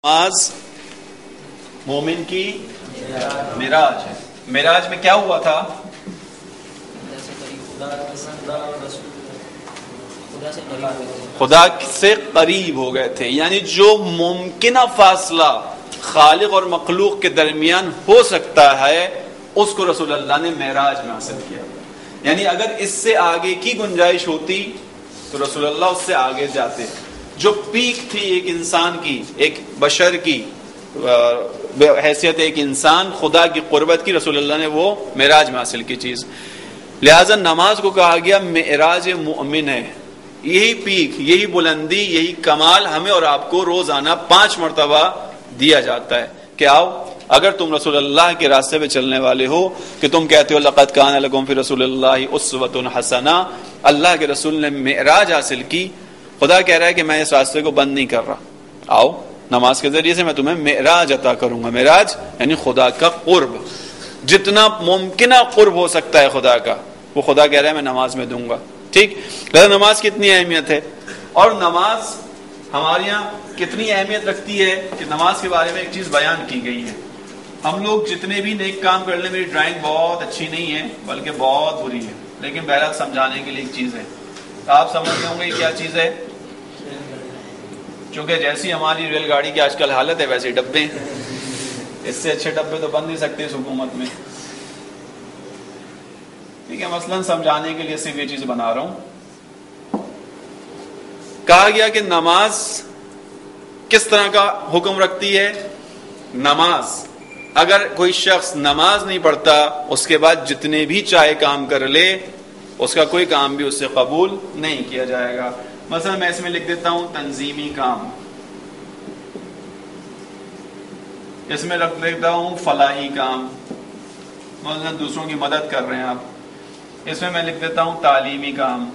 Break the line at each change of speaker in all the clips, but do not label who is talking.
نماز مومن کی معراج ہے. معراج میں کیا ہوا تھا؟ خدا سے قریب ہو گئے تھے. یعنی جو ممکنہ فاصلہ خالق اور مخلوق کے درمیان ہو سکتا ہے اس کو رسول اللہ نے معراج میں حاصل کیا. یعنی اگر اس سے آگے کی گنجائش ہوتی تو رسول اللہ اس سے آگے جاتے. جو پیک تھی ایک انسان کی، ایک بشر کی حیثیت ایک انسان خدا کی قربت کی، رسول اللہ نے وہ معراج میں حاصل کی چیز. لہذا نماز کو کہا گیا معراج مومن ہے. یہی پیک، یہی بلندی، یہی کمال ہمیں اور آپ کو روزانہ 5 مرتبہ دیا جاتا ہے کہ آؤ اگر تم رسول اللہ کے راستے پہ چلنے والے ہو، کہ تم کہتے ہو لقد کان لکم فی رسول اللہ اسوۃ حسنہ، اللہ کے رسول نے معراج حاصل کی. خدا کہہ رہا ہے کہ میں اس راستے کو بند نہیں کر رہا، آؤ نماز کے ذریعے سے میں تمہیں معراج عطا کروں گا. معراج یعنی خدا کا قرب، جتنا ممکنہ قرب ہو سکتا ہے خدا کا وہ خدا کہہ رہا ہے میں نماز میں دوں گا. ٹھیک، لہذا نماز کتنی اہمیت ہے اور نماز ہمارے یہاں کتنی اہمیت رکھتی ہے کہ نماز کے بارے میں ایک چیز بیان کی گئی ہے. ہم لوگ جتنے بھی نیک کام کر لیں، میری ڈرائنگ بہت اچھی نہیں ہے بلکہ بہت بری ہے، لیکن بہرحال سمجھانے کے لیے ایک چیز ہے. آپ سمجھتے ہوں گے کیا چیز ہے؟ چونکہ جیسی ہماری ریل گاڑی کی آج کل حالت ہے ویسے ڈبے ہیں. اس سے اچھے ڈبے تو بن نہیں سکتے اس حکومت میں. ٹھیک ہے، مثلاً سمجھانے کے لیے صرف یہ چیز بنا رہا ہوں. کہا گیا کہ نماز کس طرح کا حکم رکھتی ہے. نماز اگر کوئی شخص نماز نہیں پڑھتا اس کے بعد جتنے بھی چاہے کام کر لے اس کا کوئی کام بھی اس سے قبول نہیں کیا جائے گا. مثلا میں اس میں لکھ دیتا ہوں تنظیمی کام، اس میں رکھ دیتا ہوں فلاحی کام، مثلا دوسروں کی مدد کر رہے ہیں آپ. اس میں لکھ دیتا ہوں تعلیمی کام.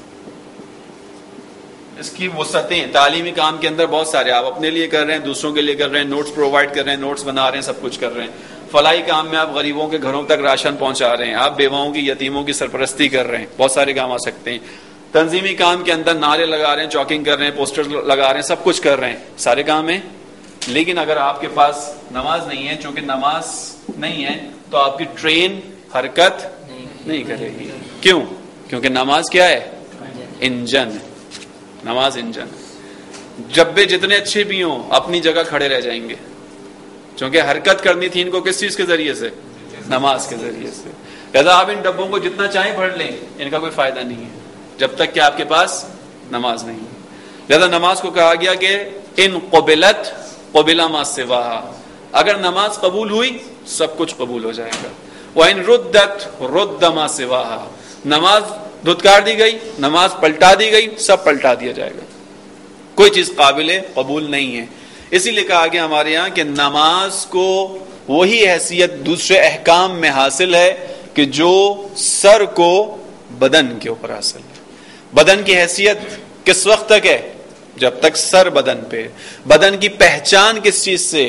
اس کی وسعتیں تعلیمی کام کے اندر بہت سارے، آپ اپنے لیے کر رہے ہیں، دوسروں کے لیے کر رہے ہیں، نوٹس پرووائڈ کر رہے ہیں، نوٹس بنا رہے ہیں، سب کچھ کر رہے ہیں. فلاحی کام میں آپ غریبوں کے گھروں تک راشن پہنچا رہے ہیں، آپ بیواؤں کی یتیموں کی سرپرستی کر رہے ہیں. بہت سارے کام آ سکتے ہیں. تنظیمی کام کے اندر نعرے لگا رہے ہیں، چاکنگ کر رہے ہیں، پوسٹر لگا رہے ہیں، سب کچھ کر رہے ہیں، سارے کام ہیں. لیکن اگر آپ کے پاس نماز نہیں ہے، چونکہ نماز نہیں ہے تو آپ کی ٹرین حرکت نہیں کرے گی. کیوں؟ کیونکہ نماز کیا ہے؟ انجن ہے. نماز انجن. ڈبے جتنے اچھے بھی ہوں اپنی جگہ کھڑے رہ جائیں گے، چونکہ حرکت کرنی تھی ان کو کس چیز کے ذریعے سے؟ نماز کے ذریعے سے. لہذا آپ ان ڈبوں کو جتنا چاہیں بھر لیں، ان کا کوئی فائدہ نہیں ہے جب تک کہ آپ کے پاس نماز نہیں ہے. لہذا نماز کو کہا گیا کہ ان قبلت قبل ما سواہا، اگر نماز قبول ہوئی سب کچھ قبول ہو جائے گا. وَإِن رُدَّتْ رُدَّ مَا سِوَاهَا، نماز دھتکار دی گئی، نماز پلٹا دی گئی، سب پلٹا دیا جائے گا. کوئی چیز قابل قبول نہیں ہے. اسی لیے کہا گیا ہمارے یہاں کہ نماز کو وہی حیثیت دوسرے احکام میں حاصل ہے کہ جو سر کو بدن کے اوپر حاصل ہے. بدن کی حیثیت کس وقت تک ہے؟ جب تک سر بدن پہ. بدن کی پہچان کس چیز سے؟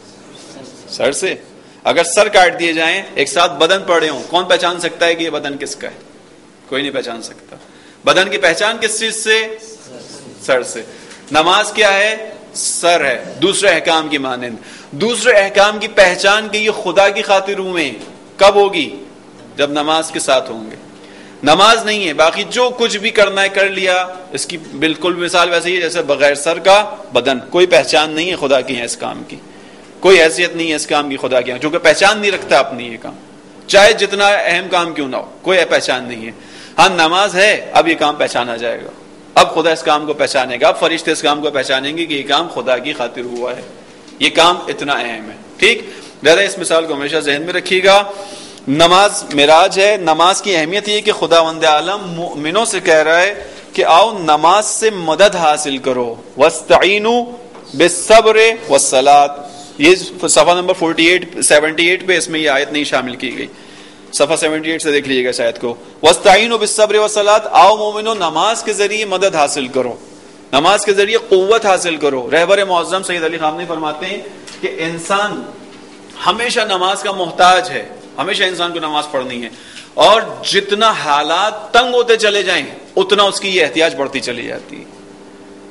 سر سے. اگر سر کاٹ دیے جائیں، ایک ساتھ بدن پڑے ہوں، کون پہچان سکتا ہے کہ یہ بدن کس کا ہے؟ کوئی نہیں پہچان سکتا. بدن کی پہچان کس چیز سے؟ سر سے. نماز کیا ہے؟ سر ہے، دوسرے احکام کی مانند. دوسرے احکام کی پہچان کی یہ خدا کی خاطر میں کب ہوگی؟ جب نماز کے ساتھ ہوں گے. نماز نہیں ہے، باقی جو کچھ بھی کرنا ہے کر لیا. اس کی بالکل مثال ویسے ہی جیسے بغیر سر کا بدن، کوئی پہچان نہیں ہے خدا کی ہے اس کام کی، کوئی حیثیت نہیں ہے اس کام کی خدا کی، چونکہ پہچان نہیں رکھتا اپنی یہ کام، چاہے جتنا اہم کام کیوں نہ ہو، کوئی پہچان نہیں ہے. ہاں نماز ہے، اب یہ کام پہچانا جائے گا، اب خدا اس کام کو پہچانے گا، اب فرشتے اس کام کو پہچانیں گے کہ یہ کام خدا کی خاطر ہوا ہے، یہ کام اتنا اہم ہے. ٹھیک، لہذا اس مثال کو ہمیشہ ذہن میں رکھیے گا. نماز معراج ہے. نماز کی اہمیت یہ کہ خداوند عالم مومنوں سے کہہ رہا ہے کہ آؤ نماز سے مدد حاصل کرو. وَاسْتَعِینُوا بِالصَّبْرِ وَالصَّلَاةِ، یہ صفحہ نمبر 78 پہ اس میں یہ آیت نہیں شامل کی گئی. صفحہ 78 سے دیکھ لیجیے گا اس آیت کو. وَاسْتَعِینُوا بِالصَّبْرِ وَالصَّلَاةِ، آؤ مومنوں نماز کے ذریعے مدد حاصل کرو، نماز کے ذریعے قوت حاصل کرو. رہبر معظم سید علی خامنہئی فرماتے ہیں کہ انسان ہمیشہ نماز کا محتاج ہے، ہمیشہ انسان کو نماز پڑھنی ہے، اور جتنا حالات تنگ ہوتے چلے جائیں اتنا اس کی یہ احتیاج بڑھتی چلی جاتی ہے.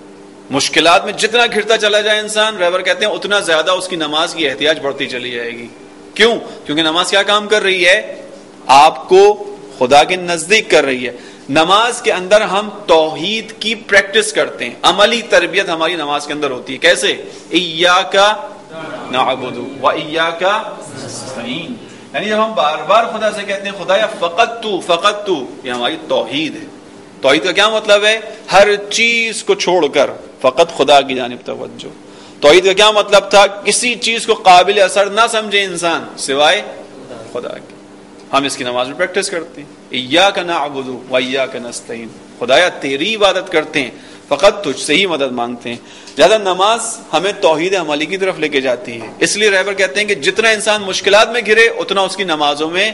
مشکلات میں جتنا گھرتا چلا جائے انسان، رہبر کہتے ہیں اتنا زیادہ اس کی نماز کی احتیاج بڑھتی چلی جائے گی. کیوں؟ کیونکہ نماز کیا کام کر رہی ہے؟ آپ کو خدا کے نزدیک کر رہی ہے. نماز کے اندر ہم توحید کی پریکٹس کرتے ہیں، عملی تربیت ہماری نماز کے اندر ہوتی ہے. کیسے؟ ایاک نعبد و ایاک نستعین. یعنی جب ہم بار بار خدا سے کہتے ہیں خدایا فقط تو، یہ ہماری توحید ہے. توحید کا کیا مطلب ہے؟ ہر چیز کو چھوڑ کر فقط خدا کی جانب توجہ. توحید کا کیا مطلب تھا؟ کسی چیز کو قابل اثر نہ سمجھے انسان سوائے خدا کے. ہم اس کی نماز میں پریکٹس کرتے ہیں، ایاک نعبد و ایاک نستعین. خدایا تیری عبادت کرتے ہیں، فقط تجھ سے ہی مدد مانگتے ہیں. زیادہ نماز ہمیں توحید عملی کی طرف لے کے جاتی ہے. اس لیے رہبر کہتے ہیں کہ جتنا انسان مشکلات میں گھرے اتنا اس کی نمازوں میں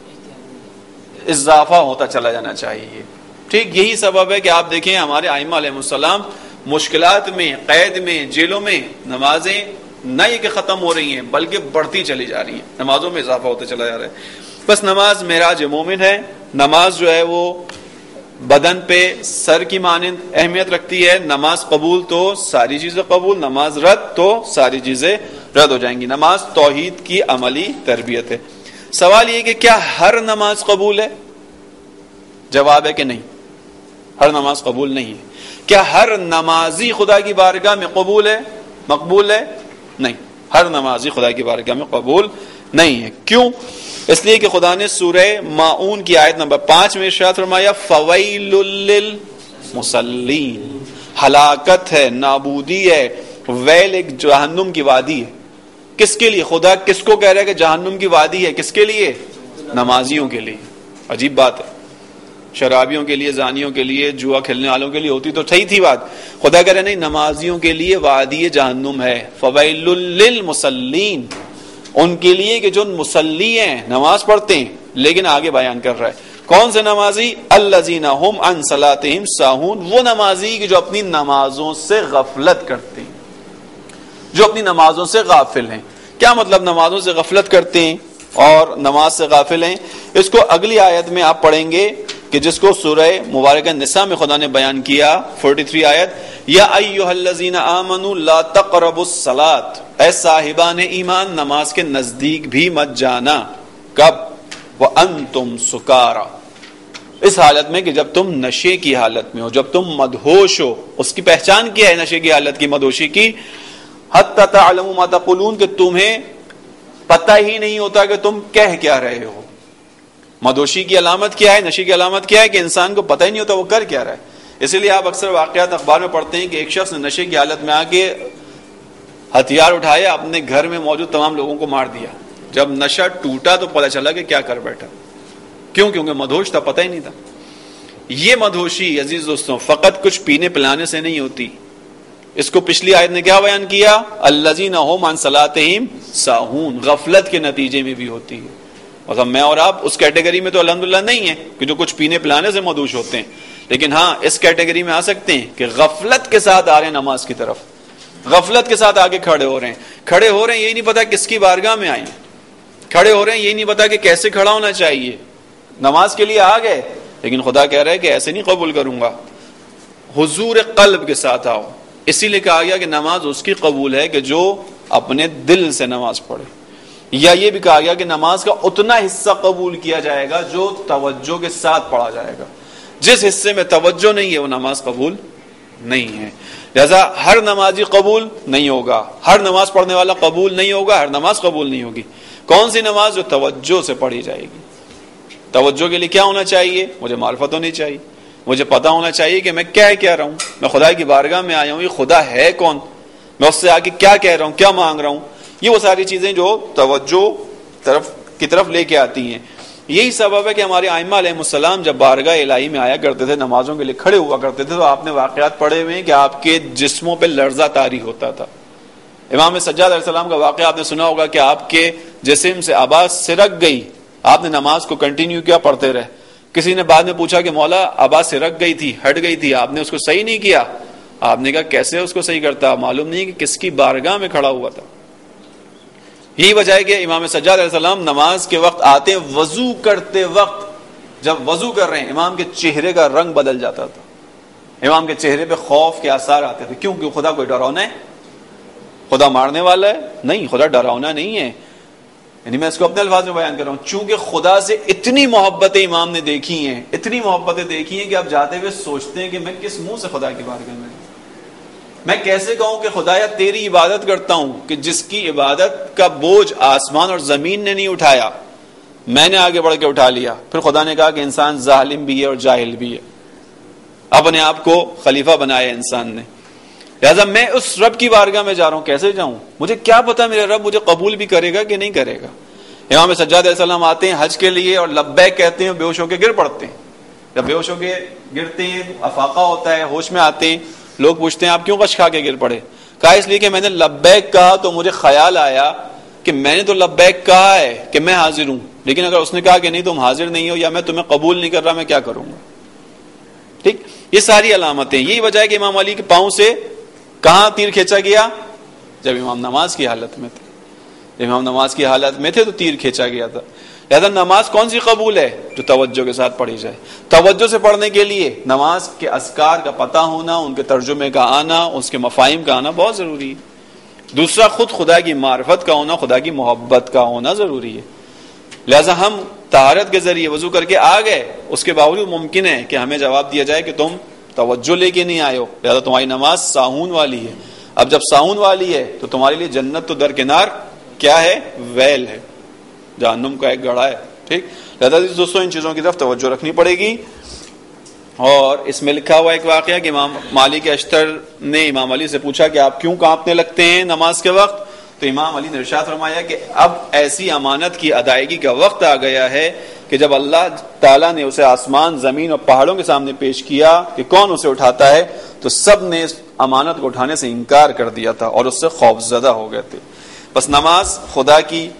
اضافہ ہوتا چلا جانا چاہیے. ٹھیک یہی سبب ہے کہ آپ دیکھیں ہمارے ائمہ علیہ السلام مشکلات میں، قید میں، جیلوں میں نمازیں نہ یہ کہ ختم ہو رہی ہیں بلکہ بڑھتی چلی جا رہی ہیں، نمازوں میں اضافہ ہوتا چلا جا رہا ہے. بس نماز معراج مومن ہے. نماز جو ہے وہ بدن پہ سر کی مانند اہمیت رکھتی ہے. نماز قبول تو ساری چیزیں قبول، نماز رد تو ساری چیزیں رد ہو جائیں گی. نماز توحید کی عملی تربیت ہے. سوال یہ کہ کیا ہر نماز قبول ہے؟ جواب ہے کہ نہیں، ہر نماز قبول نہیں ہے. کیا ہر نمازی خدا کی بارگاہ میں قبول ہے، مقبول ہے؟ نہیں، ہر نمازی خدا کی بارگاہ میں قبول نہیں ہے. کیوں؟ اس لیے کہ خدا نے سورہ ماعون کی آیت نمبر 5 میں ارشاد فرمایا فویل للمصلین. ہلاکت ہے، نابودی ہے، ویل ایک جہنم کی وادی ہے. کس کے لیے؟ خدا کس کو کہہ رہا ہے کہ جہنم کی وادی ہے؟ کس کے لیے؟ نمازیوں کے لیے. عجیب بات ہے، شرابیوں کے لیے، زانیوں کے لیے، جوا کھیلنے والوں کے لیے ہوتی تو صحیح تھی بات. خدا کہہ رہے نہیں، نمازیوں کے لیے وادی جہنم ہے. فویل للمصلین، ان کے لیے کہ جو مصلی ہیں، نماز پڑھتے ہیں. لیکن آگے بیان کر رہا ہے کون سے نمازی؟ الذین هم عن صلاتهم ساہون. وہ نمازی کہ جو اپنی نمازوں سے غفلت کرتے ہیں، جو اپنی نمازوں سے غافل ہیں. کیا مطلب نمازوں سے غفلت کرتے ہیں اور نماز سے غافل ہیں؟ اس کو اگلی آیت میں آپ پڑھیں گے کہ جس کو سورہ مبارکہ نساء میں خدا نے بیان کیا، 43 آیت، یا ایھا الذین آمنوا لا تقربوا الصلاۃ. اے صاحبان ایمان، نماز کے نزدیک بھی مت جانا. کب؟ وانتم سکارا، اس حالت میں کہ جب تم نشے کی حالت میں ہو، جب تم مدہوش ہو. اس کی پہچان کیا ہے نشے کی حالت کی، مدہوشی کی؟ حتی تعلموا ما تقولون، کہ تمہیں پتہ ہی نہیں ہوتا کہ تم کہہ کیا رہے ہو. مدہوشی کی علامت کیا ہے؟ نشے کی علامت کیا ہے؟ کہ انسان کو پتہ ہی نہیں ہوتا وہ کر کیا رہا ہے. اسی لیے آپ اکثر واقعات اخبار میں پڑھتے ہیں کہ ایک شخص نے نشے کی حالت میں آ کے ہتھیار اٹھایا، اپنے گھر میں موجود تمام لوگوں کو مار دیا. جب نشہ ٹوٹا تو پتہ چلا کہ کیا کر بیٹھا. کیوں؟ کیونکہ مدہوش تھا، پتہ ہی نہیں تھا. یہ مدہوشی عزیز دوستوں فقط کچھ پینے پلانے سے نہیں ہوتی. اس کو پچھلی آیت نے کیا بیان کیا؟ الذین هم عن صلاتهم ساہون، غفلت کے نتیجے میں بھی ہوتی ہے. مطلب میں اور آپ اس کیٹیگری میں تو الحمدللہ نہیں ہیں کہ جو کچھ پینے پلانے سے مدہوش ہوتے ہیں، لیکن ہاں اس کیٹیگری میں آ سکتے ہیں کہ غفلت کے ساتھ آ رہے ہیں نماز کی طرف، غفلت کے ساتھ آگے کھڑے ہو رہے ہیں، یہی نہیں پتا کس کی بارگاہ میں آئے ہیں، کھڑے ہو رہے ہیں یہی نہیں پتا کہ کیسے کھڑا ہونا چاہیے. نماز کے لیے آ گئے لیکن خدا کہہ رہا ہے کہ ایسے نہیں قبول کروں گا. حضور قلب کے ساتھ آؤ. اسی لیے کہا گیا کہ نماز اس کی قبول ہے کہ جو اپنے دل سے نماز پڑھے. یا یہ بھی کہا گیا کہ نماز کا اتنا حصہ قبول کیا جائے گا جو توجہ کے ساتھ پڑھا جائے گا. جس حصے میں توجہ نہیں ہے وہ نماز قبول نہیں ہے. لہذا ہر نمازی قبول نہیں ہوگا، ہر نماز پڑھنے والا قبول نہیں ہوگا، ہر نماز قبول نہیں ہوگی. کون سی نماز؟ جو توجہ سے پڑھی جائے گی. توجہ کے لیے کیا ہونا چاہیے؟ مجھے معرفت ہونی چاہیے، مجھے پتا ہونا چاہیے کہ میں کیا کہہ رہا ہوں. میں خدا کی بارگاہ میں آیا ہوں، یہ خدا ہے کون، میں اس سے آگے کیا کہہ رہا ہوں، کیا مانگ رہا ہوں. یہ وہ ساری چیزیں جو توجہ کی طرف لے کے آتی ہیں. یہی سبب ہے کہ ہمارے ائمہ علیہ السلام جب بارگاہ الہی میں آیا کرتے تھے، نمازوں کے لیے کھڑے ہوا کرتے تھے، تو آپ نے واقعات پڑھے ہوئے ہیں کہ آپ کے جسموں پہ لرزہ طاری ہوتا تھا. امام سجاد علیہ السلام کا واقعہ آپ نے سنا ہوگا کہ آپ کے جسم سے آواز سرک گئی، آپ نے نماز کو کنٹینیو کیا، پڑھتے رہے. کسی نے بعد میں پوچھا کہ مولا آواز سرک گئی تھی، ہٹ گئی تھی، آپ نے اس کو صحیح نہیں کیا. آپ نے کہا کیسے اس کو صحیح کرتا، معلوم نہیں کہ کس کی بارگاہ میں کھڑا ہوا تھا. یہی وجہ ہے کہ امام سجاد علیہ السلام نماز کے وقت آتے، وضو کرتے وقت جب وضو کر رہے ہیں امام کے چہرے کا رنگ بدل جاتا تھا. امام کے چہرے پہ خوف کے آثار آتے تھے. کیوں؟ کہ خدا کوئی ڈراؤنا ہے؟ خدا مارنے والا ہے؟ نہیں، خدا ڈراؤنا نہیں ہے. یعنی میں اس کو اپنے الفاظ میں بیان کر رہا ہوں. چونکہ خدا سے اتنی محبتیں امام نے دیکھی ہیں، اتنی محبتیں دیکھی ہیں کہ آپ جاتے ہوئے سوچتے ہیں کہ میں کس منہ سے خدا کی بارگاہ میں کیسے کہوں کہ خدایا تیری عبادت کرتا ہوں کہ جس کی عبادت کا بوجھ آسمان اور زمین نے نہیں اٹھایا، میں نے آگے بڑھ کے اٹھا لیا. پھر خدا نے کہا کہ انسان ظالم بھی ہے اور جاہل بھی ہے، اپنے آپ کو خلیفہ بنایا انسان نے. لہذا میں اس رب کی بارگاہ میں جا رہا ہوں، کیسے جاؤں؟ مجھے کیا پتا میرا رب مجھے قبول بھی کرے گا کہ نہیں کرے گا. امام سجاد علیہ السلام آتے ہیں حج کے لیے اور لبیک کہتے ہیں، بے ہوش ہو کے گر پڑتے ہیں. جب بے ہوش ہو کے گرتے ہیں، افاقہ ہوتا ہے، ہوش میں آتے ہیں، لوگ پوچھتے ہیں آپ کیوں غش کھا کے گر پڑے؟ کہا اس لیے کہ میں نے لبیک کہا تو مجھے خیال آیا کہ میں نے تو لبیک کہا ہے کہ میں حاضر ہوں، لیکن اگر اس نے کہا کہ نہیں تم حاضر نہیں ہو یا میں تمہیں قبول نہیں کر رہا، میں کیا کروں گا؟ ٹھیک، یہ ساری علامتیں. یہی وجہ ہے کہ امام علی کے پاؤں سے کہاں تیر کھینچا گیا؟ جب امام نماز کی حالت میں تھے. جب امام نماز کی حالت میں تھے تو تیر کھینچا گیا تھا. لہذا نماز کون سی قبول ہے؟ جو توجہ کے ساتھ پڑھی جائے. توجہ سے پڑھنے کے لیے نماز کے اذکار کا پتہ ہونا، ان کے ترجمے کا آنا، اس کے مفاہیم کا آنا بہت ضروری ہے. دوسرا، خود خدا کی معرفت کا ہونا، خدا کی محبت کا ہونا ضروری ہے. لہذا ہم طہارت کے ذریعے وضو کر کے آ گئے، اس کے باوجود ممکن ہے کہ ہمیں جواب دیا جائے کہ تم توجہ لے کے نہیں آئے ہو، لہذا تمہاری نماز ساہون والی ہے. اب جب ساہون والی ہے تو تمہارے لیے جنت تو درکنار کیا ہے؟ ویل ہے، جہنم کا ایک گڑھا ہے. ٹھیک، لہذا دوستوں ان چیزوں کی طرف توجہ رکھنی پڑے گی. اور اس میں لکھا ہوا ایک واقعہ کہ امام مالک اشتر نے امام علی سے پوچھا کہ آپ کیوں کانپنے لگتے ہیں نماز کے وقت؟ تو امام علی نے ارشاد فرمایا کہ اب ایسی امانت کی ادائیگی کا وقت آ گیا ہے کہ جب اللہ تعالیٰ نے اسے آسمان، زمین اور پہاڑوں کے سامنے پیش کیا کہ کون اسے اٹھاتا ہے، تو سب نے اس امانت کو اٹھانے سے انکار کر دیا تھا اور اس سے خوف زدہ ہو گئے تھے. بس نماز خدا کی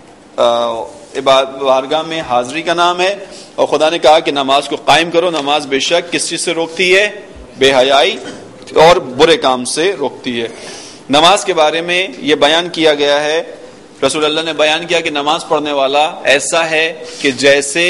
بارگاہ میں حاضری کا نام ہے، اور خدا نے کہا کہ نماز کو قائم کرو. نماز بے شک کس چیز سے روکتی ہے؟ بے حیائی اور برے کام سے روکتی ہے. نماز کے بارے میں یہ بیان کیا گیا ہے، رسول اللہ نے بیان کیا کہ نماز پڑھنے والا ایسا ہے کہ جیسے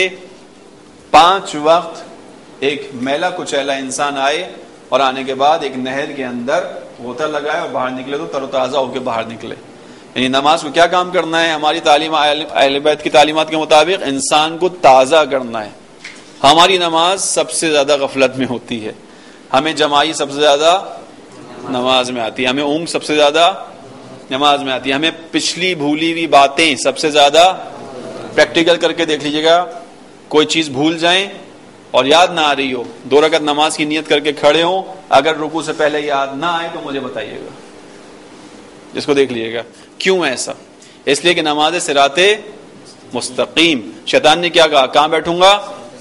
5 وقت ایک میلا کچیلا انسان آئے اور آنے کے بعد ایک نہر کے اندر غوطہ لگائے اور باہر نکلے تو تر و تازہ ہو کے باہر نکلے. یعنی نماز کو کیا کام کرنا ہے؟ ہماری تعلیم، اہل بیت کی تعلیمات کے مطابق انسان کو تازہ کرنا ہے. ہماری نماز سب سے زیادہ غفلت میں ہوتی ہے، ہمیں جماعی سب سے زیادہ نماز میں آتی ہے، ہمیں اونگ سب سے زیادہ نماز میں آتی ہے، ہمیں پچھلی بھولی ہوئی باتیں سب سے زیادہ. پریکٹیکل کر کے دیکھ لیجیے گا، کوئی چیز بھول جائیں اور یاد نہ آ رہی ہو، 2 رکعت نماز کی نیت کر کے کھڑے ہوں، اگر رکوع سے پہلے یاد نہ آئے تو مجھے بتائیے گا، جس کو دیکھ لیجیے گا. کیوں ایسا؟ اس لیے کہ نماز صراط مستقیم. شیطان نے کیا کہا؟ کہاں بیٹھوں گا؟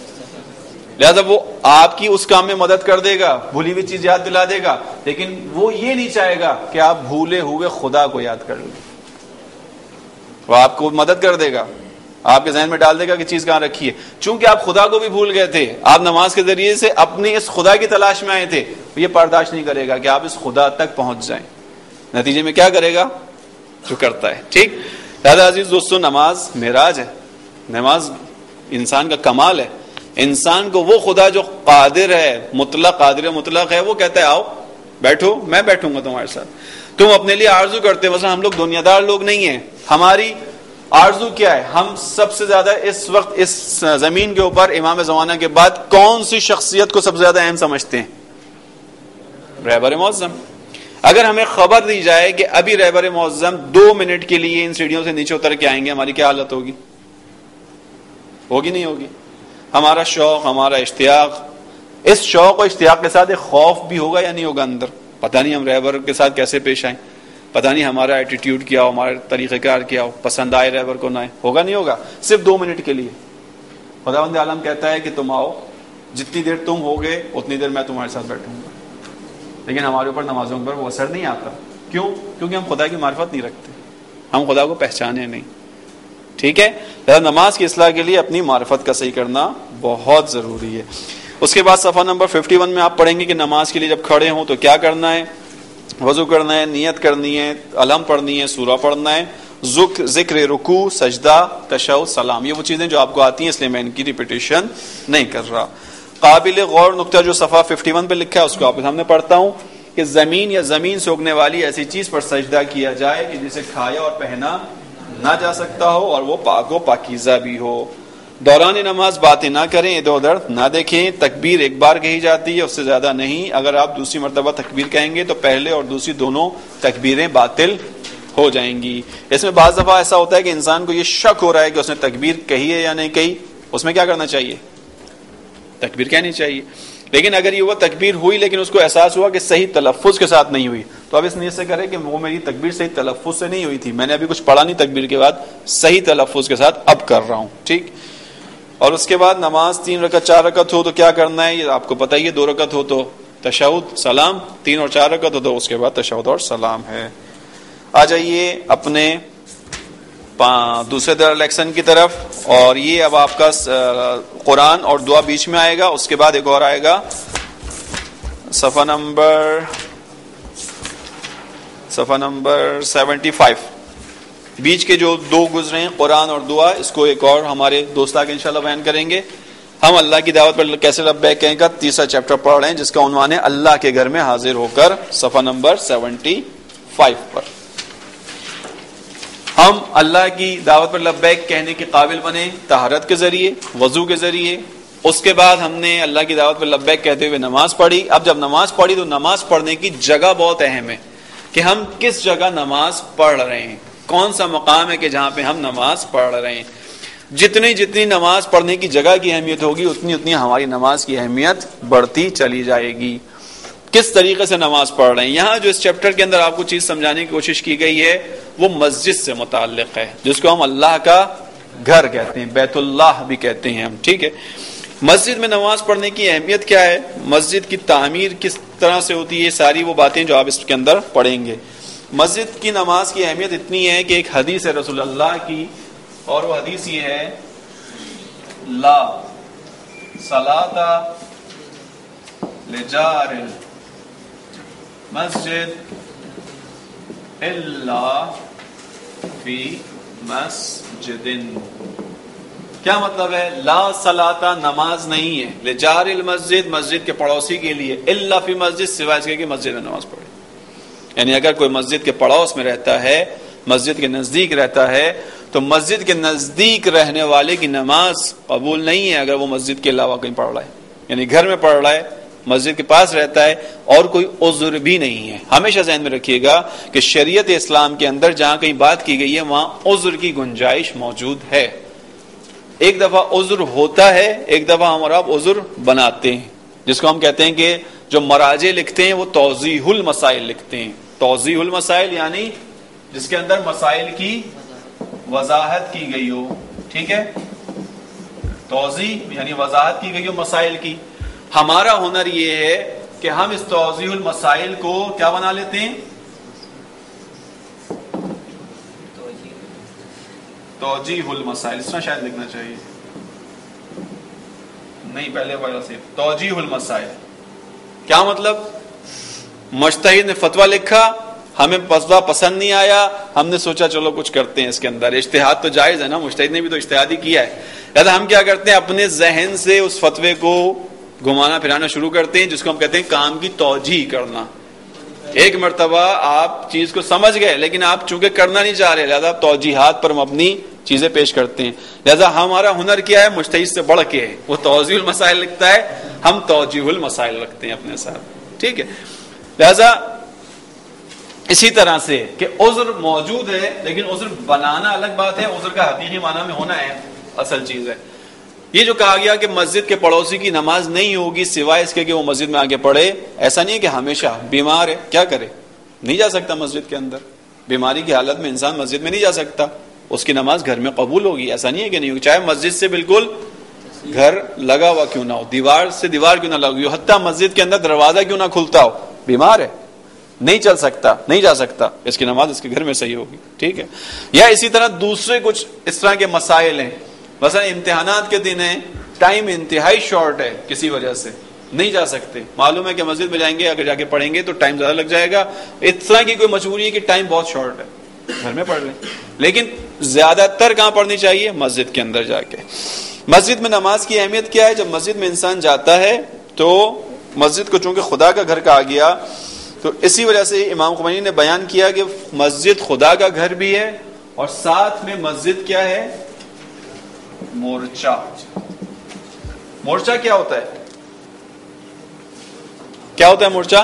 لہذا وہ آپ کی اس کام میں مدد کر دے گا، بھولی ہوئی چیز یاد دلا دے گا، لیکن وہ یہ نہیں چاہے گا کہ آپ بھولے ہوئے خدا کو یاد کر لیں. وہ آپ کو مدد کر دے گا، آپ کے ذہن میں ڈال دے گا کہ چیز کہاں رکھی ہے. چونکہ آپ خدا کو بھی بھول گئے تھے، آپ نماز کے ذریعے سے اپنی اس خدا کی تلاش میں آئے تھے، یہ برداشت نہیں کرے گا کہ آپ اس خدا تک پہنچ جائیں. نتیجے میں کیا کرے گا؟ جو کرتا ہے. ٹھیک، لہذا عزیز دوستو، نماز معراج ہے، نماز انسان کا کمال ہے. انسان کو وہ خدا جو قادر ہے، مطلق قادر مطلق ہے، وہ کہتا ہے آؤ بیٹھو، میں بیٹھوں گا تمہارے ساتھ. تم اپنے لیے آرزو کرتے ہو. مثلا ہم لوگ دنیا دار لوگ نہیں ہیں، ہماری آرزو کیا ہے؟ ہم سب سے زیادہ اس وقت اس زمین کے اوپر امام زمانہ کے بعد کون سی شخصیت کو سب سے زیادہ اہم سمجھتے ہیں؟ رہبر معظم. اگر ہمیں خبر دی جائے کہ ابھی رہبر معظم 2 منٹ کے لیے ان سیڑھیوں سے نیچے اتر کے آئیں گے، ہماری کیا حالت ہوگی؟ ہوگی نہیں ہوگی؟ ہمارا شوق، ہمارا اشتیاق، اس شوق و اشتیاق کے ساتھ ایک خوف بھی ہوگا یا نہیں ہوگا اندر؟ پتہ نہیں ہم رہبر کے ساتھ کیسے پیش آئیں، پتہ نہیں ہمارا ایٹیٹیوڈ کیا ہو، ہمارا طریقہ کار کیا ہو، پسند آئے رہبر کو نہ آئے. ہوگا نہیں ہوگا؟ صرف 2 منٹ کے لیے خداوند عالم کہتا ہے کہ تم آؤ، جتنی دیر تم ہوگے اتنی دیر میں تمہارے ساتھ بیٹھوں گا. لیکن ہمارے اوپر نمازوں پر وہ اثر نہیں آتا. کیوں؟ کیونکہ ہم خدا کی معرفت نہیں رکھتے، ہم خدا کو پہچانے نہیں. ٹھیک ہے، نماز کی اصلاح کے لیے اپنی معرفت کا صحیح کرنا بہت ضروری ہے. اس کے بعد صفحہ نمبر 51 میں آپ پڑھیں گے کہ نماز کے لیے جب کھڑے ہوں تو کیا کرنا ہے. وضو کرنا ہے، نیت کرنی ہے، علم پڑھنی ہے، سورہ پڑھنا ہے، ذکر رکوع، سجدہ، تشہد، سلام. یہ وہ چیزیں جو آپ کو آتی ہیں، اس لیے میں ان کی ریپیٹیشن نہیں کر رہا. قابل غور نقطہ جو صفحہ 51 پہ لکھا ہے اس کو آپ کے سامنے پڑھتا ہوں کہ زمین یا زمین سے اگنے والی ایسی چیز پر سجدہ کیا جائے کہ جسے کھایا اور پہنا نہ جا سکتا ہو اور وہ پاک و پاکیزہ بھی ہو. دوران نماز باتیں نہ کریں، ادھر ادھر نہ دیکھیں. تکبیر ایک بار کہی جاتی ہے، اس سے زیادہ نہیں. اگر آپ دوسری مرتبہ تکبیر کہیں گے تو پہلے اور دوسری دونوں تکبیریں باطل ہو جائیں گی. اس میں بعض دفعہ ایسا ہوتا ہے کہ انسان کو یہ شک ہو رہا ہے کہ اس نے تکبیر کہی ہے یا نہیں کہی. اس میں کیا کرنا چاہیے؟ تکبیر کہنی چاہیے. لیکن اگر یہ وہ تکبیر ہوئی لیکن اس کو احساس ہوا کہ صحیح تلفظ کے ساتھ نہیں ہوئی تو اب اس نیت سے کرے کہ وہ میری تکبیر صحیح تلفظ سے نہیں ہوئی تھی، میں نے ابھی کچھ پڑھا نہیں تکبیر کے بعد، صحیح تلفظ کے ساتھ اب کر رہا ہوں. ٹھیک. اور اس کے بعد نماز 3 رکعت 4 رکعت ہو تو کیا کرنا ہے؟ یہ آپ کو پتہ ہی ہے. 2 رکعت ہو تو تشہد سلام، 3 اور 4 رکعت ہو تو اس کے بعد تشہد اور سلام ہے. آ جائیے اپنے دوسرے لیکشن کی طرف. اور یہ اب آپ کا قرآن اور دعا بیچ میں آئے گا. اس کے بعد ایک اور آئے گا صفحہ نمبر 75. بیچ کے جو 2 گزرے ہیں قرآن اور دعا، اس کو ایک اور ہمارے دوست آگے انشاءاللہ بیان کریں گے. ہم اللہ کی دعوت پر کیسے لبیک کہیں کا 3 چیپٹر پڑھ رہے ہیں جس کا عنوان ہے اللہ کے گھر میں حاضر ہو کر، صفحہ نمبر 75 پر. ہم اللہ کی دعوت پر لبیک کہنے کے قابل بنے طہارت کے ذریعے، وضو کے ذریعے. اس کے بعد ہم نے اللہ کی دعوت پر لبیک کہتے ہوئے نماز پڑھی. اب جب نماز پڑھی تو نماز پڑھنے کی جگہ بہت اہم ہے کہ ہم کس جگہ نماز پڑھ رہے ہیں، کون سا مقام ہے کہ جہاں پہ ہم نماز پڑھ رہے ہیں. جتنی نماز پڑھنے کی جگہ کی اہمیت ہوگی اتنی ہماری نماز کی اہمیت بڑھتی چلی جائے گی. کس طریقے سے نماز پڑھ رہے ہیں، یہاں جو اس چیپٹر کے اندر آپ کو چیز سمجھانے کی کوشش کی گئی ہے وہ مسجد سے متعلق ہے، جس کو ہم اللہ کا گھر کہتے ہیں، بیت اللہ بھی کہتے ہیں ہم. ٹھیک ہے. مسجد میں نماز پڑھنے کی اہمیت کیا ہے، مسجد کی تعمیر کس طرح سے ہوتی ہے، ساری وہ باتیں جو آپ اس کے اندر پڑھیں گے. مسجد کی نماز کی اہمیت اتنی ہے کہ ایک حدیث ہے رسول اللہ کی، اور وہ حدیث یہ ہے لا صلاۃ لجار المسجد الا فی مسجد. کیا مطلب ہے؟ لا صلاۃ نماز نہیں ہے لجار المسجد مسجد کے پڑوسی کے لیے، الا فی مسجد سوائے اس کے کہ مسجد میں نماز پڑھے. یعنی اگر کوئی مسجد کے پڑوس میں رہتا ہے، مسجد کے نزدیک رہتا ہے تو مسجد کے نزدیک رہنے والے کی نماز قبول نہیں ہے اگر وہ مسجد کے علاوہ کہیں پڑھ رہا ہے. یعنی گھر میں پڑھ رہا ہے، مسجد کے پاس رہتا ہے اور کوئی عذر بھی نہیں ہے. ہمیشہ ذہن میں رکھیے گا کہ شریعت اسلام کے اندر جہاں کہیں بات کی گئی ہے وہاں عذر کی گنجائش موجود ہے. ایک دفعہ عذر ہوتا ہے، ایک دفعہ ہم اور آپ عذر بناتے ہیں، جس کو ہم کہتے ہیں کہ جو مراجع لکھتے ہیں وہ توضیح المسائل لکھتے ہیں. توضیح المسائل یعنی جس کے اندر مسائل کی وضاحت کی گئی ہو. ٹھیک ہے. توضیح یعنی وضاحت کی گئی ہو مسائل کی. ہمارا ہنر یہ ہے کہ ہم اس توضیح المسائل کو کیا بنا لیتے ہیں؟ توجیح المسائل. اس میں شاید لکھنا چاہیے، نہیں پہلے والا سے توجیح المسائل. کیا مطلب؟ مجتہد نے فتویٰ لکھا، ہمیں فتویٰ پسند نہیں آیا، ہم نے سوچا چلو کچھ کرتے ہیں اس کے اندر. اجتہاد تو جائز ہے نا، مجتہد نے بھی تو اجتہاد ہی کیا ہے. لہذا ہم کیا کرتے ہیں، اپنے ذہن سے اس فتوے کو گھمانا پھرانا شروع کرتے ہیں، جس کو ہم کہتے ہیں کام کی توجیح کرنا. ایک مرتبہ آپ چیز کو سمجھ گئے لیکن آپ چونکہ کرنا نہیں چاہ رہے، لہذا آپ توجیحات پر مبنی چیزیں پیش کرتے ہیں. لہذا ہمارا ہنر کیا ہے؟ مجتہد سے بڑھ کے ہے. وہ توضیح المسائل لکھتا ہے، ہم توجیح المسائل رکھتے ہیں اپنے ساتھ. ٹھیک ہے. لہذا اسی طرح سے کہ عذر موجود ہے لیکن عذر بنانا الگ بات ہے، عذر کا حقیقی معنی میں ہونا ہے اصل چیز ہے. یہ جو کہا گیا کہ مسجد کے پڑوسی کی نماز نہیں ہوگی سوائے اس کے کہ وہ مسجد میں آگے پڑھے، ایسا نہیں ہے کہ ہمیشہ بیمار ہے کیا کرے، نہیں جا سکتا مسجد کے اندر. بیماری کی حالت میں انسان مسجد میں نہیں جا سکتا، اس کی نماز گھر میں قبول ہوگی. ایسا نہیں ہے کہ نہیں ہوگی، چاہے مسجد سے بالکل گھر لگا ہوا کیوں نہ ہو، دیوار سے دیوار کیوں نہ لگی ہو، حتیٰ مسجد کے اندر دروازہ کیوں نہ کھلتا ہو، بیمار ہے نہیں چل سکتا، نہیں جا سکتا، اس کی نماز اس کے گھر میں صحیح ہوگی. ٹھیک ہے. یا اسی طرح دوسرے کچھ اس طرح کے مسائل ہیں، مثلا امتحانات کے دن ہیں، ٹائم انتہائی شارٹ ہے، کسی وجہ سے نہیں جا سکتے، معلوم ہے کہ مسجد میں جائیں گے اگر جا کے پڑھیں گے تو ٹائم زیادہ لگ جائے گا، اس طرح کی کوئی مجبوری ہے کہ ٹائم بہت شارٹ ہے، گھر میں پڑھ لیں. لیکن زیادہ تر کہاں پڑھنی چاہیے؟ مسجد کے اندر جا کے. مسجد میں نماز کی اہمیت کیا ہے؟ جب مسجد میں انسان جاتا ہے تو مسجد کو چونکہ خدا کا گھر کہا گیا، تو اسی وجہ سے امام خمینی نے بیان کیا کہ مسجد خدا کا گھر بھی ہے، اور ساتھ میں مسجد کیا ہے؟ مورچہ۔ مورچہ کیا ہوتا ہے؟ کیا ہوتا ہے مورچہ؟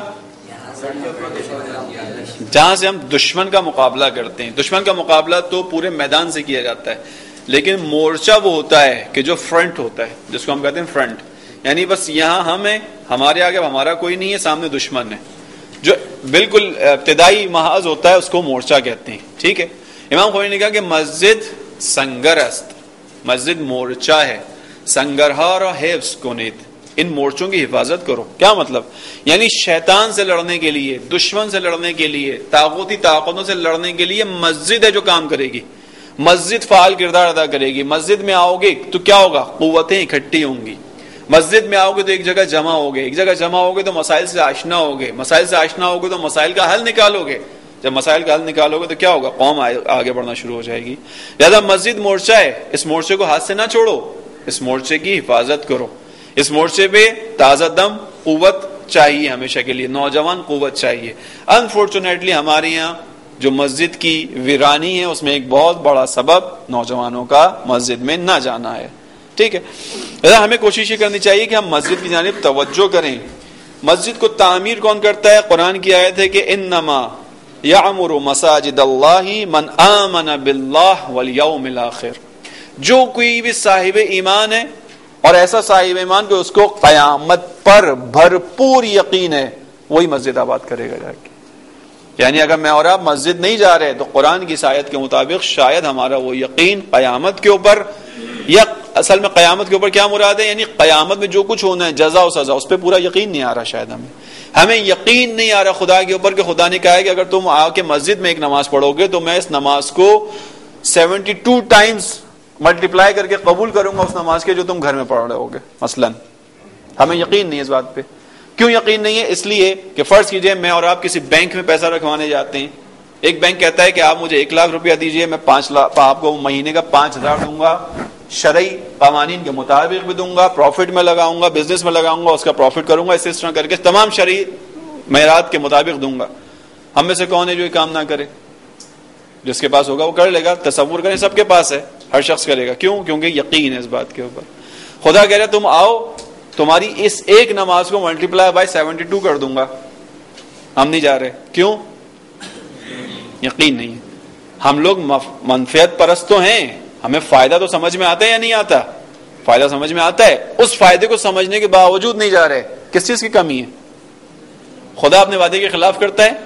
جہاں سے ہم دشمن کا مقابلہ کرتے ہیں۔ دشمن کا مقابلہ تو پورے میدان سے کیا جاتا ہے، لیکن مورچہ وہ ہوتا ہے کہ جو فرنٹ ہوتا ہے، جس کو ہم کہتے ہیں فرنٹ، یعنی بس یہاں ہم ہیں، ہمارے آگے ہمارا کوئی نہیں ہے، سامنے دشمن ہے، جو بالکل ابتدائی محاذ ہوتا ہے اس کو مورچہ کہتے ہیں، ٹھیک ہے۔ امام خمینی نے کہا کہ مسجد سنگر است، مسجد مورچہ ہے، سنگرہا را حفظ کنید، ان مورچوں کی حفاظت کرو۔ کیا مطلب؟ یعنی شیطان سے لڑنے کے لیے، دشمن سے لڑنے کے لیے، طاغوتی طاقتوں سے لڑنے کے لیے مسجد ہے جو کام کرے گی، مسجد فعال کردار ادا کرے گی۔ مسجد میں آؤ گے تو کیا ہوگا؟ قوتیں اکٹھی ہوں گی۔ مسجد میں آؤ گے تو ایک جگہ جمع ہوگے، ایک جگہ جمع ہوگے تو مسائل سے آشنا ہوگے، مسائل سے آشنا ہوگے تو مسائل کا حل نکالو گے، جب مسائل کا حل نکالو گے تو کیا ہوگا؟ قوم آگے بڑھنا شروع ہو جائے گی۔ لہذا مسجد مورچہ ہے، اس مورچے کو ہاتھ سے نہ چھوڑو، اس مورچے کی حفاظت کرو۔ اس مورچے پہ تازہ دم قوت چاہیے، ہمیشہ کے لیے نوجوان قوت چاہیے۔ انفارچونیٹلی ہمارے یہاں جو مسجد کی ویرانی ہے اس میں ایک بہت بڑا سبب نوجوانوں کا مسجد میں نہ جانا ہے، ٹھیک ہے۔ لہذا ہمیں کوشش یہ کرنی چاہیے کہ ہم مسجد کی جانب توجہ کریں۔ مسجد کو تعمیر کون کرتا ہے؟ قرآن کی آیت ہے کہ انما یعمر مساجد اللہ من آمن باللہ والیوم الآخر، جو کوئی بھی صاحب ایمان ہے، اور ایسا صاحب ایمان کہ اس کو قیامت پر بھرپور یقین ہے، وہی مسجد آباد کرے گا جا کے۔ یعنی اگر میں اور آپ مسجد نہیں جا رہے تو قرآن کی آیت کے مطابق شاید ہمارا وہ یقین قیامت کے اوپر، یا اصل میں قیامت کے اوپر کیا مراد ہے؟ یعنی قیامت میں جو کچھ ہونا ہے جزا و سزا، اس پہ پورا یقین نہیں آ رہا، شاید ہمیں یقین نہیں آ رہا خدا کے اوپر کہ خدا نے کہا ہے کہ اگر تم آ کے مسجد میں ایک نماز پڑھو گے تو میں اس نماز کو 72 ٹائمز ملٹیپلائی کر کے قبول کروں گا اس نماز کے جو تم گھر میں پڑھ رہے ہوگے مثلا۔ ہمیں یقین نہیں ہے اس بات پہ۔ کیوں یقین نہیں ہے؟ اس لیے کہ فرض کیجئے میں اور آپ کسی بینک میں پیسہ رکھوانے جاتے ہیں، ایک بینک کہتا ہے کہ آپ مجھے 1 لاکھ روپیہ دیجئے، میں 5 لاکھ آپ کو مہینے کا 5000 دوں گا، شرعی قوانین کے مطابق بھی دوں گا، پروفٹ میں لگاؤں گا، بزنس میں لگاؤں گا، اس کا پروفٹ کروں گا، اس طرح کر کے تمام شرعی معیارات کے مطابق دوں گا۔ ہم میں سے کون ہے جو یہ کام نہ کرے؟ جس کے پاس ہوگا وہ کر لے گا۔ تصور کریں سب کے پاس ہے، ہر شخص کرے گا۔ کیوں؟ کیونکہ یقین ہے اس بات کے اوپر۔ خدا کہہ رہا ہے تم آؤ، تمہاری اس ایک نماز کو ملٹیپلائی بائی 72 کر دوں گا۔ ہم نہیں جا رہے، کیوں؟ یقین نہیں ہے۔ ہم لوگ منفعت پرست تو ہیں، ہمیں فائدہ تو سمجھ میں آتا ہے یا نہیں آتا؟ فائدہ سمجھ میں آتا ہے، اس فائدے کو سمجھنے کے باوجود نہیں جا رہے۔ کس چیز کی کمی ہے؟ خدا اپنے وعدے کے خلاف کرتا ہے؟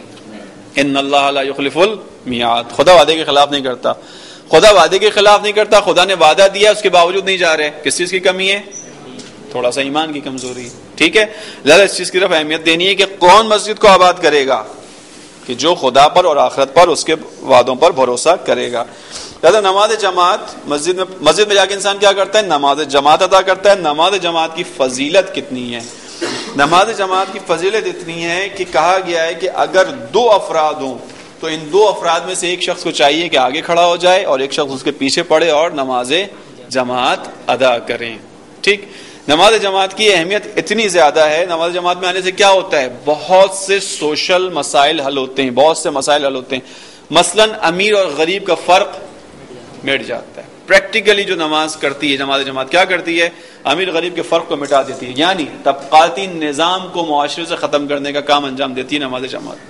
ان اللہ لا یخلف المیعاد، خدا وعدے کے خلاف نہیں کرتا۔ خدا وعدے کے خلاف نہیں کرتا، خدا نے وعدہ دیا اس کے باوجود نہیں جا رہے، کس چیز کی کمی ہے؟ تھوڑا سا ایمان کی کمزوری، ٹھیک ہے۔ لہذا اس چیز کی طرف اہمیت دینی ہے کہ کون مسجد کو آباد کرے گا؟ کہ جو خدا پر اور آخرت پر اس کے وعدوں پر بھروسہ کرے گا۔ لہذا نماز جماعت مسجد میں جا کے انسان کیا کرتا ہے؟ نماز جماعت ادا کرتا ہے۔ نماز جماعت کی فضیلت کتنی ہے؟ نماز جماعت کی فضیلت اتنی ہے کہ کہا گیا ہے کہ اگر 2 افراد ہوں تو ان 2 افراد میں سے ایک شخص کو چاہیے کہ آگے کھڑا ہو جائے اور ایک شخص اس کے پیچھے پڑے اور نماز جماعت ادا کریں، ٹھیک۔ نماز جماعت کی اہمیت اتنی زیادہ ہے، نماز جماعت میں آنے سے کیا ہوتا ہے؟ بہت سے سوشل مسائل حل ہوتے ہیں، بہت سے مسائل حل ہوتے ہیں۔ مثلا امیر اور غریب کا فرق مٹ جاتا ہے۔ پریکٹیکلی جو نماز کرتی ہے نماز جماعت کیا کرتی ہے؟ امیر غریب کے فرق کو مٹا دیتی ہے، یعنی طبقاتی نظام کو معاشرے سے ختم کرنے کا کام انجام دیتی ہے نماز جماعت۔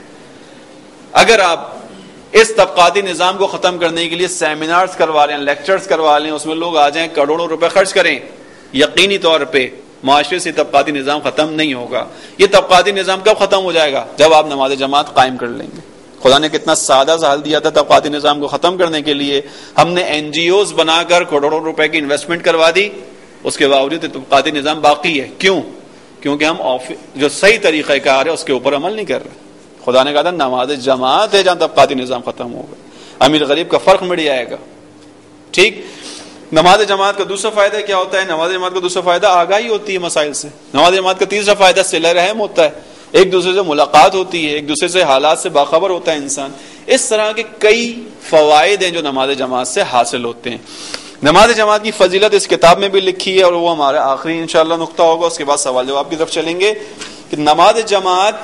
اگر آپ اس طبقاتی نظام کو ختم کرنے کے لیے سیمینارز کروا لیں، لیکچرز کروا لیں، اس میں لوگ آ جائیں، کروڑوں روپے خرچ کریں، یقینی طور پہ معاشرے سے طبقاتی نظام ختم نہیں ہوگا۔ یہ طبقاتی نظام کب ختم ہو جائے گا؟ جب آپ نماز جماعت قائم کر لیں گے۔ خدا نے کتنا سادہ سا حل دیا تھا طبقاتی نظام کو ختم کرنے کے لیے، ہم نے NGOs بنا کر کروڑوں روپے کی انویسٹمنٹ کروا دی، اس کے باوجود طبقاتی نظام باقی ہے۔ کیوں؟ کیونکہ ہم جو صحیح طریقہ کار ہے اس کے اوپر عمل نہیں کر رہے۔ خدا نے کہا تھا نماز جماعت ہے جہاں طبقاتی نظام ختم ہوگا، امیر غریب کا فرق مٹ جائے گا، ٹھیک۔ نماز جماعت کا دوسرا فائدہ کیا ہوتا ہے؟ نماز جماعت کا دوسرا فائدہ آگاہی ہوتی ہے مسائل سے۔ نماز جماعت کا تیسرا فائدہ صلہ رحم ہوتا ہے، ایک دوسرے سے ملاقات ہوتی ہے، ایک دوسرے سے حالات سے باخبر ہوتا ہے انسان۔ اس طرح کے کئی فوائد ہیں جو نماز جماعت سے حاصل ہوتے ہیں۔ نماز جماعت کی فضیلت اس کتاب میں بھی لکھی ہے اور وہ ہمارا آخری انشاءاللہ نقطہ ہوگا، اس کے بعد سوال جواب کی طرف چلیں گے کہ نماز جماعت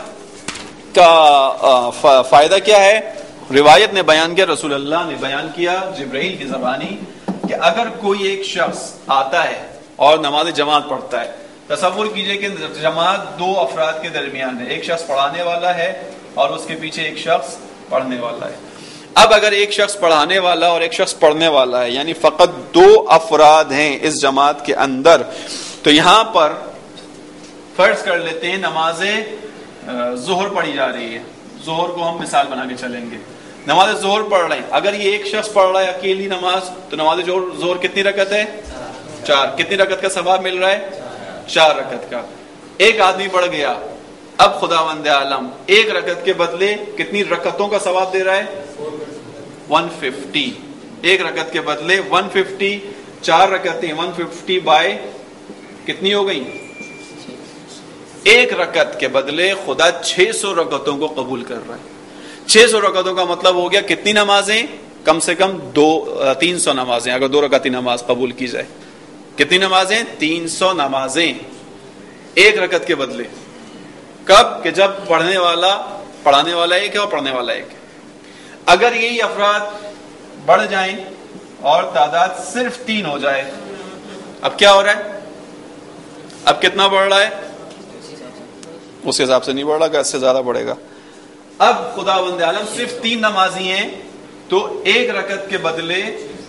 کا فائدہ کیا ہے۔ روایت نے بیان کیا، رسول اللہ نے بیان کیا جبرائیل کی زبانی کہ اگر کوئی ایک شخص آتا ہے اور نماز جماعت پڑھتا ہے، تصور کیجئے کہ جماعت دو افراد کے درمیان ہے، ایک شخص پڑھانے والا ہے اور اس کے پیچھے ایک شخص پڑھنے والا ہے۔ اب اگر ایک شخص پڑھانے والا اور ایک شخص پڑھنے والا ہے، یعنی فقط دو افراد ہیں اس جماعت کے اندر، تو یہاں پر فرض کر لیتے ہیں نماز ظہر پڑھی جا رہی ہے، ظہر کو ہم مثال بنا کے چلیں گے، نماز ظہر پڑھ رہے ہیں، اگر یہ ایک شخص پڑھ رہا ہے اکیلی نماز، تو نماز ظہر کتنی رکعت ہے؟ 4۔ کتنی رکعت کا ثواب مل رہا ہے؟ 4 رکعت کا۔ ایک آدمی پڑھ گیا، اب خداوند عالم ایک رکعت کے بدلے کتنی رکعتوں کا ثواب دے رہا ہے؟ 150۔ ایک رکعت کے بدلے 150، 4 رکعتیں 150 بائی کتنی ہو گئی؟ ایک رکعت کے بدلے خدا 600 رکعتوں کو قبول کر رہا ہے۔ 600 رکعتوں کا مطلب ہو گیا کتنی نمازیں؟ کم سے کم 300 نمازیں، اگر 2 رکعتی نماز قبول کی جائے۔ کتنی نمازیں؟ 300 نمازیں ایک رکعت کے بدلے۔ کب؟ کہ جب پڑھانے والا ایک ہے اور پڑھنے والا ایک ہے۔ اگر یہی افراد بڑھ جائیں اور تعداد صرف 3 ہو جائے، اب کیا ہو رہا ہے؟ اب کتنا بڑھ رہا ہے؟ اس حساب سے نہیں بڑھ رہا کہ اس سے زیادہ بڑھے گا۔ اب خداوند عالم صرف 3 نمازی ہیں تو ایک رکعت کے بدلے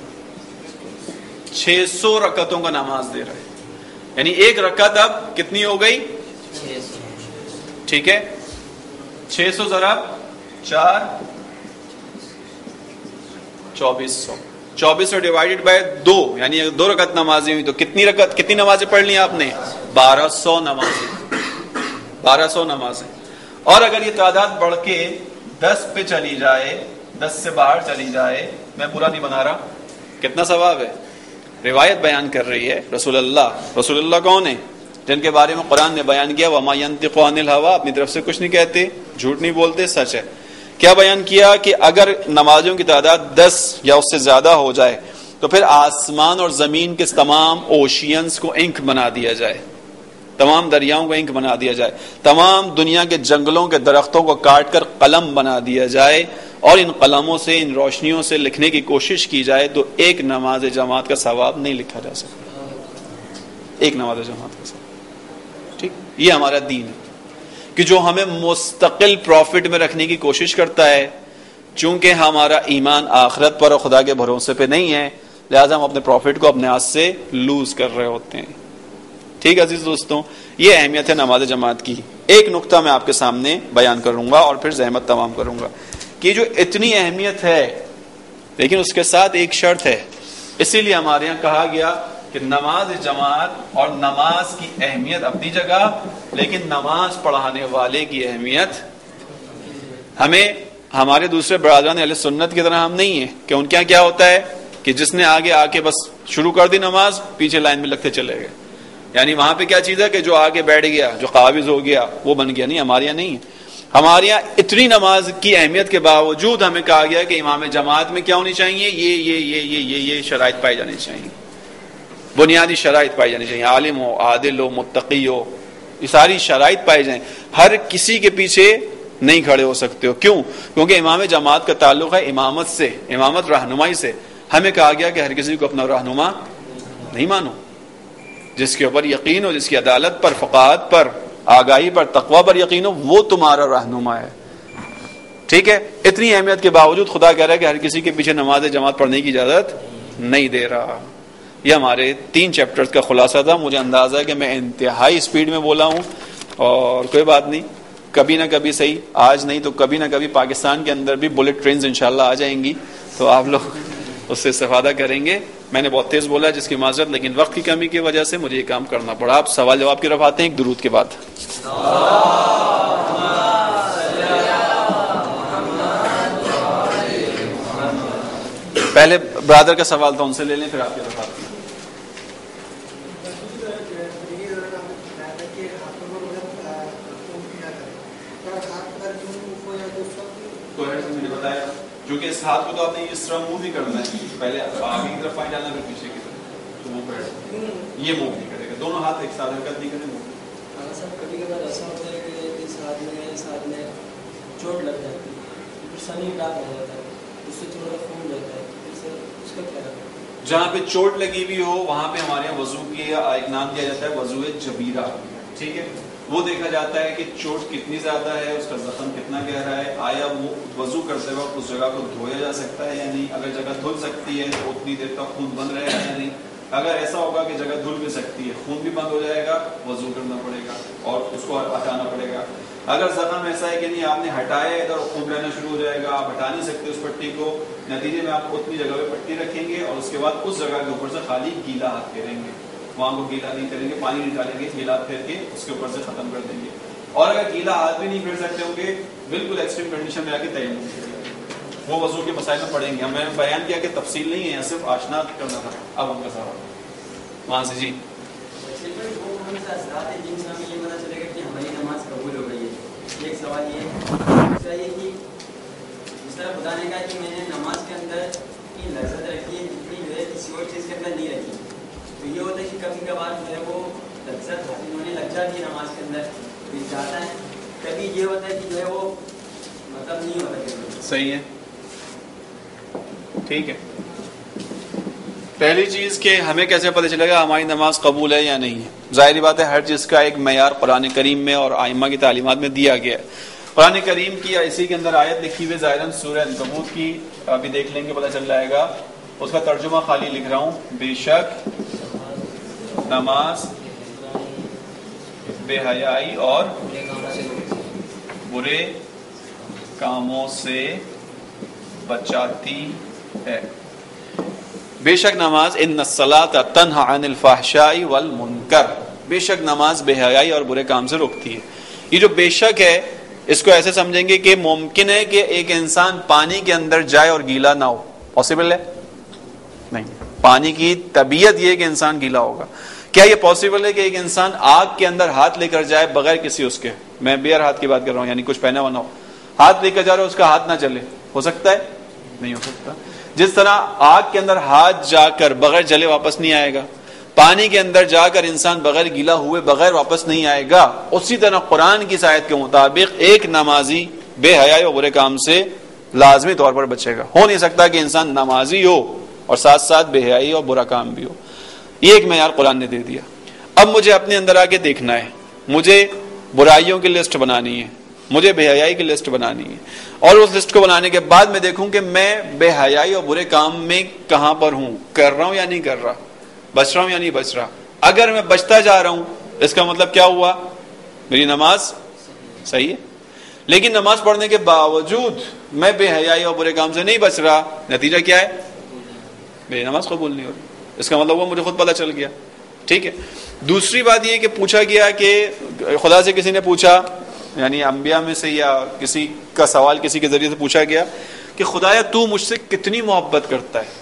600 رکعتوں کا نماز دے رہا ہے، یعنی ایک رکعت اب کتنی ہو گئی؟ 600۔ ٹھیک ہے، 600 ضرب 4، 2400۔ 2400 ڈیوائیڈڈ بائی 2، یعنی 2 رکعت نمازیں ہوئی تو کتنی نمازیں پڑھ لی آپ نے؟ 1200 نمازیں۔ 1200 نمازیں۔ اور اگر یہ تعداد بڑھ کے 10 پہ چلی جائے، 10 سے باہر چلی جائے، میں پورا نہیں بنا رہا، کتنا ثواب ہے؟ روایت بیان کر رہی ہے رسول اللہ کون ہے؟ جن کے بارے میں قرآن نے بیان کیا وَمَا يَنطِقُ عَنِ الْهَوَىٰ، اپنی طرف سے کچھ نہیں کہتے، جھوٹ نہیں بولتے، سچ ہے۔ کیا بیان کیا کہ اگر نمازوں کی تعداد 10 یا اس سے زیادہ ہو جائے تو پھر آسمان اور زمین کے تمام اوشینز کو انک بنا دیا جائے، تمام دریاؤں کو انک بنا دیا جائے، تمام دنیا کے جنگلوں کے درختوں کو کاٹ کر قلم بنا دیا جائے اور ان قلموں سے، ان روشنیوں سے لکھنے کی کوشش کی جائے تو ایک نماز جماعت کا ثواب نہیں لکھا جا سکتا۔ ایک نماز جماعت کا ثواب۔ ٹھیک، یہ ہمارا دین ہے کہ جو ہمیں مستقل پروفٹ میں رکھنے کی کوشش کرتا ہے، چونکہ ہمارا ایمان آخرت پر اور خدا کے بھروسے پہ نہیں ہے، لہٰذا ہم اپنے پروفٹ کو اپنے ہاتھ سے لوز کر رہے ہوتے ہیں۔ ٹھیک ہے عزیز دوستوں، یہ اہمیت ہے نماز جماعت کی۔ ایک نقطہ میں آپ کے سامنے بیان کروں گا اور پھر زحمت تمام کروں گا کہ جو اتنی اہمیت ہے، لیکن اس کے ساتھ ایک شرط ہے، اسی لیے ہمارے یہاں کہا گیا کہ نماز جماعت اور نماز کی اہمیت اپنی جگہ، لیکن نماز پڑھانے والے کی اہمیت ہمیں ہمارے دوسرے برادران اہل سنت کی طرح ہم نہیں ہیں کہ ان کے یہاں کیا ہوتا ہے کہ جس نے آگے آ کے بس شروع کر دی نماز، پیچھے لائن میں لگتے چلے گئے، یعنی وہاں پہ کیا چیز ہے کہ جو آگے بیٹھ گیا، جو قابض ہو گیا وہ بن گیا۔ نہیں، ہمارے یہاں نہیں ہے۔ ہمارے یہاں اتنی نماز کی اہمیت کے باوجود ہمیں کہا گیا کہ امام جماعت میں کیا ہونی چاہیے؟ یہ شرائط پائی جانی چاہیے، بنیادی شرائط پائی جانی چاہیے، عالم ہو، عادل ہو، متقی ہو، یہ ساری شرائط پائی جائیں۔ ہر کسی کے پیچھے نہیں کھڑے ہو سکتے ہو، کیوں؟ کیونکہ امام جماعت کا تعلق ہے امامت سے، امامت رہنمائی سے۔ ہمیں کہا گیا کہ ہر کسی کو اپنا رہنما نہیں مانو، جس کے اوپر یقین ہو، جس کی عدالت پر، فقاہت پر، آگاہی پر، تقوی پر یقین ہو، وہ تمہارا رہنما ہے۔ ٹھیک ہے، اتنی اہمیت کے باوجود خدا کہہ رہا ہے کہ ہر کسی کے پیچھے نماز جماعت پڑھنے کی اجازت نہیں دے رہا۔ یہ ہمارے 3 چیپٹرز کا خلاصہ تھا۔ مجھے اندازہ ہے کہ میں انتہائی سپیڈ میں بولا ہوں، اور کوئی بات نہیں، کبھی نہ کبھی صحیح، آج نہیں تو کبھی نہ کبھی پاکستان کے اندر بھی بلٹ ٹرینز انشاءاللہ آ جائیں گی، تو آپ لوگ اس سے استفادہ کریں گے۔ میں نے بہت تیز بولا جس کی معذرت، لیکن وقت کی کمی کی وجہ سے مجھے یہ کام کرنا پڑا۔ آپ سوال جواب کی طرف آتے ہیں ایک درود کے بعد۔ پہلے برادر کا سوال تھا، ان سے لے لیں، پھر آپ کی طرف آتے ہیں۔ تو میں نے بتایا کیونکہ اس ہاتھ کو تو آپ نے اس طرح موو نہیں کرنا ہے، پہلے آگے کی طرف پائیں ڈالنا پھر پیچھے کی طرف، تو وہ یہ موو نہیں کرے گا، دونوں ہاتھ ایک ساتھ حرکت نہیں کریں گے۔
صاحب کبھی کبھار ایسا ہوتا ہے کہ اس ہاتھ میں چوٹ لگ جاتی ہے، پھر سنی ڈاک آ جاتا ہے، اس سے تھوڑا خون جاتا ہے، اس کا کیا ہے؟
جہاں پہ چوٹ لگی ہوئی ہو وہاں پہ ہمارے یہاں وضو کی ایک نام دیا جاتا ہے وضو جبیرہ، ٹھیک ہے؟ وہ دیکھا جاتا ہے کہ چوٹ کتنی زیادہ ہے، اس کا زخم کتنا گہرا ہے، آیا وہ وضو کرتے وقت اس جگہ کو دھویا جا سکتا ہے یا نہیں، اگر جگہ دھل سکتی ہے تو اتنی دیر تک خون بند رہے گا یا نہیں، اگر ایسا ہوگا کہ جگہ دھل بھی سکتی ہے خون بھی بند ہو جائے گا، وضو کرنا پڑے گا اور اس کو ہٹانا پڑے گا۔ اگر زخم ایسا ہے کہ نہیں آپ نے ہٹایا ہے ادھر خون رہنا شروع ہو جائے گا، آپ ہٹا نہیں سکتے اس پٹی کو، نتیجے میں آپ اتنی جگہ پہ پٹی رکھیں گے اور اس کے بعد اس جگہ کے اوپر سے خالی گیلا ہاتھ پھیریں گے، وہاں کو گیلا نہیں کریں گے، پانی نہیں ڈالیں گے، گیلا ہاتھ پھیر کے اس کے اوپر سے ختم کر دیں گے۔ اور اگر گیلا ہاتھ بھی نہیں پھیر سکتے ہوں گے، بالکل ایکسٹریم کنڈیشن میں آ کے تیمم کریں، وہ وضو کے مسائل میں پڑھیں گے۔ ہمیں بیان کیا کہ تفصیل نہیں ہے، صرف آشنا کرنا تھا۔ اب ہم کا سوال وہاں سے، جی
ایک سوال یہ دوسرا یہ کہ جس طرح خدا نے کہا کہ میں نے نماز کے اندر اتنی لذت رکھی ہے جتنی جو ہے کسی اور چیز کے اندر نہیں رکھی، تو یہ ہوتا ہے کہ کبھی کبھار جو ہے وہ لذت حاصل ہونے لگ جاتی ہے نماز کے اندر تو جاتا ہے، کبھی یہ ہوتا ہے کہ جو ہے وہ مطلب نہیں ہوتا۔
صحیح ہے، ٹھیک ہے۔ پہلی چیز کہ ہمیں کیسے پتہ چلے گا ہماری نماز قبول ہے یا نہیں ہے؟ ظاہری بات ہے ہر چیز کا ایک معیار قرآن کریم میں اور ائمہ کی تعلیمات میں دیا گیا ہے۔ قرآن کریم کی اسی کے اندر آیت لکھی ہوئی ظاہراً سورہ عنکبوت کی، ابھی دیکھ لیں گے پتہ چل جائے گا، اس کا ترجمہ خالی لکھ رہا ہوں، بے شک نماز بے حیائی اور برے کاموں سے بچاتی ہے۔ بے شک نماز ان الصلاۃ تنہی عن الفحشاء والمنکر، بے شک نماز بے حیائی اور برے کام سے روکتی ہے۔ یہ جو بے شک ہے اس کو ایسے سمجھیں گے کہ ممکن ہے کہ ایک انسان پانی کے اندر جائے اور گیلا نہ ہو، پاسبل ہے؟ نہیں، پانی کی طبیعت یہ ہے کہ انسان گیلا ہوگا۔ کیا یہ پاسبل ہے کہ ایک انسان آگ کے اندر ہاتھ لے کر جائے بغیر کسی اس کے، میں بیئر ہاتھ کی بات کر رہا ہوں، یعنی کچھ پہنا ہوا نہ ہو، ہاتھ لے کر جا رہا ہے اس کا ہاتھ نہ چلے، ہو سکتا ہے؟ نہیں ہو سکتا۔ جس طرح آگ کے اندر ہاتھ جا کر بغیر جلے واپس نہیں آئے گا، پانی کے اندر جا کر انسان بغیر گیلا ہوئے بغیر واپس نہیں آئے گا، اسی طرح قرآن کی آیت کے مطابق ایک نمازی بے حیائی اور برے کام سے لازمی طور پر بچے گا۔ ہو نہیں سکتا کہ انسان نمازی ہو اور ساتھ ساتھ بے حیائی اور برا کام بھی ہو۔ یہ ایک معیار قرآن نے دے دیا۔ اب مجھے اپنے اندر آ کے دیکھنا ہے، مجھے برائیوں کی لسٹ بنانی ہے، مجھے بے حیائی کی لسٹ بنانی ہے، اور اس لسٹ کو بنانے کے بعد میں دیکھوں کہ میں بے حیائی اور برے کام میں کہاں پر ہوں، کر رہا ہوں یا نہیں کر رہا، بچ رہا ہوں یا نہیں بچ رہا۔ اگر میں بچتا جا رہا ہوں اس کا مطلب کیا ہوا؟ میری نماز صحیح ہے، لیکن نماز پڑھنے کے باوجود میں بے حیائی اور برے کام سے نہیں بچ رہا، نتیجہ کیا ہے؟ میری نماز قبول نہیں ہو رہی۔ اس کا مطلب وہ مجھے خود پتہ چل گیا، ٹھیک ہے۔ دوسری بات یہ کہ پوچھا گیا کہ خدا سے کسی نے پوچھا، یعنی انبیاء میں سے یا کسی کا سوال کسی کے ذریعے سے پوچھا گیا کہ خدایا تو مجھ سے کتنی محبت کرتا ہے؟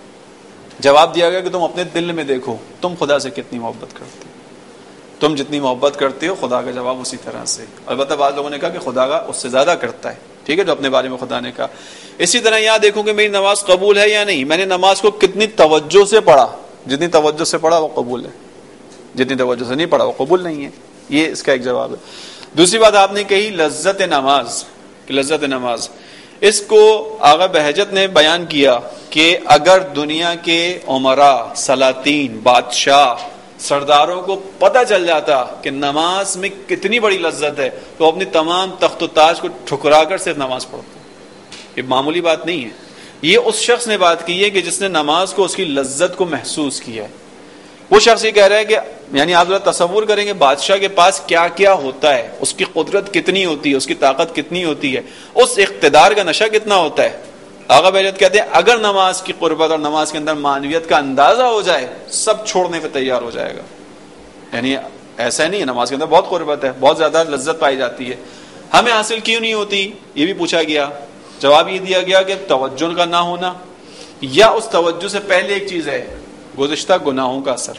جواب دیا گیا کہ تم اپنے دل میں دیکھو تم خدا سے کتنی محبت کرتے ہو، تم جتنی محبت کرتے ہو خدا کا جواب اسی طرح سے۔ البتہ بعض لوگوں نے کہا کہ خدا کا اس سے زیادہ کرتا ہے، ٹھیک ہے، جو اپنے بارے میں خدا نے کہا۔ اسی طرح یہاں دیکھوں کہ میری نماز قبول ہے یا نہیں، میں نے نماز کو کتنی توجہ سے پڑھا، جتنی توجہ سے پڑھا وہ قبول ہے، جتنی توجہ سے نہیں پڑھا وہ قبول نہیں ہے۔ یہ اس کا ایک جواب ہے۔ دوسری بات آپ نے کہی لذت نماز، کہ لذت نماز، اس کو آغا بہجت نے بیان کیا کہ اگر دنیا کے عمراء، سلاطین، بادشاہ، سرداروں کو پتہ چل جاتا کہ نماز میں کتنی بڑی لذت ہے تو اپنی تمام تخت و تاج کو ٹھکرا کر صرف نماز پڑھتے۔ یہ معمولی بات نہیں ہے، یہ اس شخص نے بات کی ہے کہ جس نے نماز کو، اس کی لذت کو محسوس کیا ہے۔ وہ شخص یہ کہہ رہا ہے کہ یعنی آپ ذرا تصور کریں کہ بادشاہ کے پاس کیا کیا ہوتا ہے، اس کی قدرت کتنی ہوتی ہے، اس کی طاقت کتنی ہوتی ہے، اس اقتدار کا نشہ کتنا ہوتا ہے۔ آغا بہجت کہتے ہیں اگر نماز کی قربت اور نماز کے اندر معنویت کا اندازہ ہو جائے سب چھوڑنے پہ تیار ہو جائے گا۔ یعنی ایسا نہیں ہے، نماز کے اندر بہت قربت ہے، بہت زیادہ لذت پائی جاتی ہے، ہمیں حاصل کیوں نہیں ہوتی؟ یہ بھی پوچھا گیا، جواب یہ دیا گیا کہ توجہ کا نہ ہونا، یا اس توجہ سے پہلے ایک چیز ہے گزشتہ گناہوں کا اثر۔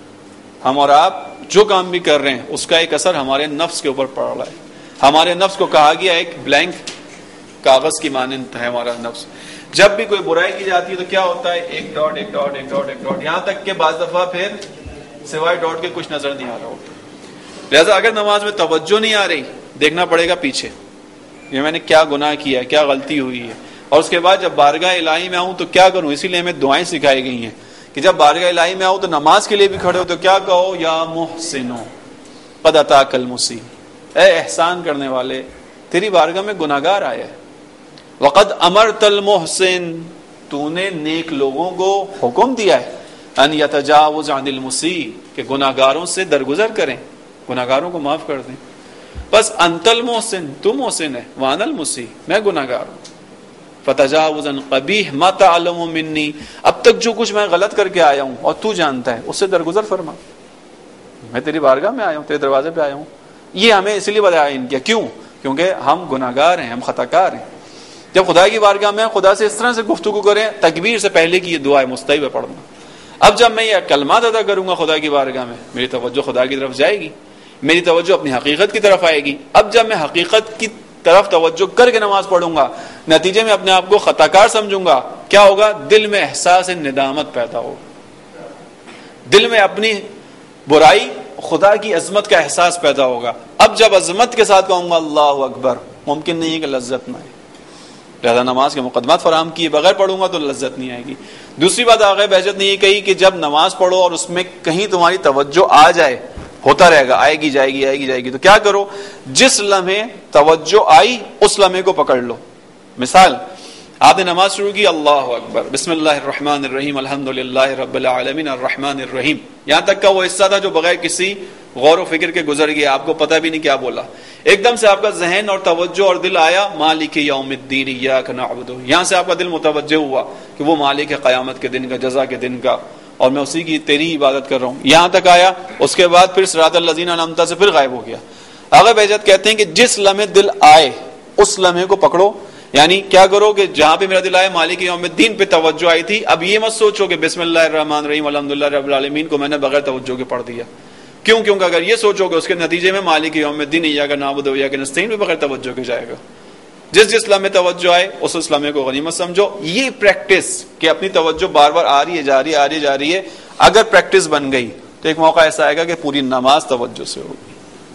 ہم اور آپ جو کام بھی کر رہے ہیں اس کا ایک اثر ہمارے نفس کے اوپر پڑ رہا ہے۔ ہمارے نفس کو کہا گیا ایک بلینک کاغذ کی مانند ہے ہمارا نفس. جب بھی کوئی برائی کی جاتی ہے تو کیا ہوتا ہے؟ ایک ڈاٹ ایک ڈاٹ ایک ڈاٹ ایک ڈاٹ، یہاں تک کہ بعض دفعہ پھر سوائے ڈاٹ کے کچھ نظر نہیں آ رہا ہوتا. لہذا اگر نماز میں توجہ نہیں آ رہی، دیکھنا پڑے گا پیچھے، یہ میں نے کیا گناہ کیا ہے، کیا غلطی ہوئی ہے، اور اس کے بعد جب بارگاہ الہی میں آؤں تو کیا کروں. اسی لیے ہمیں دعائیں سکھائی گئی ہیں کہ جب بارگاہ الہی میں آؤ تو نماز کے لیے بھی کھڑے ہو تو کیا کہو؟ یا محسنو قد اتاک المسیء، اے احسان کرنے والے تیری بارگاہ میں گناہگار آیا ہے. وقد امرت المحسن، تو نے نیک لوگوں کو حکم دیا ہے ان یتجاوز عن المسیء، کہ گناہگاروں سے درگزر کریں، گناہگاروں کو معاف کر دیں. بس انت المحسن، تو محسن ہے، وانا المسیء، میں گناہگار ہوں. فتجاوز عن قبیح ما تعلم منی، اب تک جو کچھ میں غلط کر کے آیا ہوں اور تو جانتا ہے اس سے درگزر فرما. میں تیری بارگاہ میں آیا ہوں، تیرے دروازے پہ آیا ہوں. یہ ہمیں اس لیے بیان کیا، کیوں؟ کیونکہ ہم گناہگار ہیں، ہم خطا کار ہیں. جب خدا کی بارگاہ میں خدا سے اس طرح سے گفتگو کریں، تکبیر سے پہلے کی یہ دعا ہے مستحب ہے پڑھنا. اب جب میں یہ کلمات ادا کروں گا خدا کی بارگاہ میں، میری توجہ خدا کی طرف جائے گی، میری توجہ اپنی حقیقت کی طرف آئے گی. اب جب میں حقیقت کی طرف توجہ کر کے نماز پڑھوں گا، نتیجے میں اپنے آپ کو خطا کار سمجھوں گا، کیا ہوگا؟ دل میں احساس ندامت پیدا ہوگا، دل میں اپنی برائی خدا کی عظمت کا احساس پیدا ہوگا. اب جب عظمت کے ساتھ کہوں گا اللہ اکبر، ممکن نہیں ہے کہ لذت نہ آئے. لہذا نماز کے مقدمات فراہم کیے بغیر پڑھوں گا تو لذت نہیں آئے گی. دوسری بات آگے بہجت نے یہ کہی کہ جب نماز پڑھو اور اس میں کہیں تمہاری توجہ آ جائے، ہوتا رہے گا، آئے گی جائے گی آئے گی جائے گی، تو کیا کرو؟ جس لمحے توجہ آئی اس لمحے کو پکڑ لو. مثال، آپ نے نماز شروع کی، اللہ اکبر، بسم اللہ الرحمن الرحیم، الحمدللہ رب العالمین الرحمن الرحیم، یہاں تک کا وہ حصہ تھا جو بغیر کسی غور و فکر کے گزر گیا، آپ کو پتہ بھی نہیں کیا بولا. ایک دم سے آپ کا ذہن اور توجہ اور دل آیا مالک یوم الدین ایاک نعبد، یہاں سے آپ کا دل متوجہ ہوا کہ وہ مالک ہے قیامت کے دن کا، جزا کے دن کا، اور میں اسی کی تیری عبادت کر رہا ہوں. یہاں تک آیا، اس کے بعد پھر صراط الذین انعمت سے پھر غائب ہو گیا. آگے بہجت کہتے ہیں کہ جس لمحے دل آئے اس لمحے کو پکڑو. یعنی کیا کرو کہ جہاں پہ میرا دل آئے مالک یوم الدین پہ توجہ آئی تھی، اب یہ مت سوچو کہ بسم اللہ الرحمن الرحیم الحمدللہ رب العالمین کو میں نے بغیر توجہ کے پڑھ دیا. کیوں؟ کیونکہ اگر یہ سوچو گے اس کے نتیجے میں مالک یوم الدین ایاک نعبد و ایاک نستعین بھی بغیر توجہ کے جائے گا. جس لمحے توجہ آئے اس لمحے کو غنیمت سمجھو. یہ پریکٹس کہ اپنی توجہ بار بار آ رہی ہے جا رہی ہے آ رہی ہے جا رہی ہے، اگر پریکٹس بن گئی تو ایک موقع ایسا آئے گا کہ پوری نماز توجہ سے ہوگی.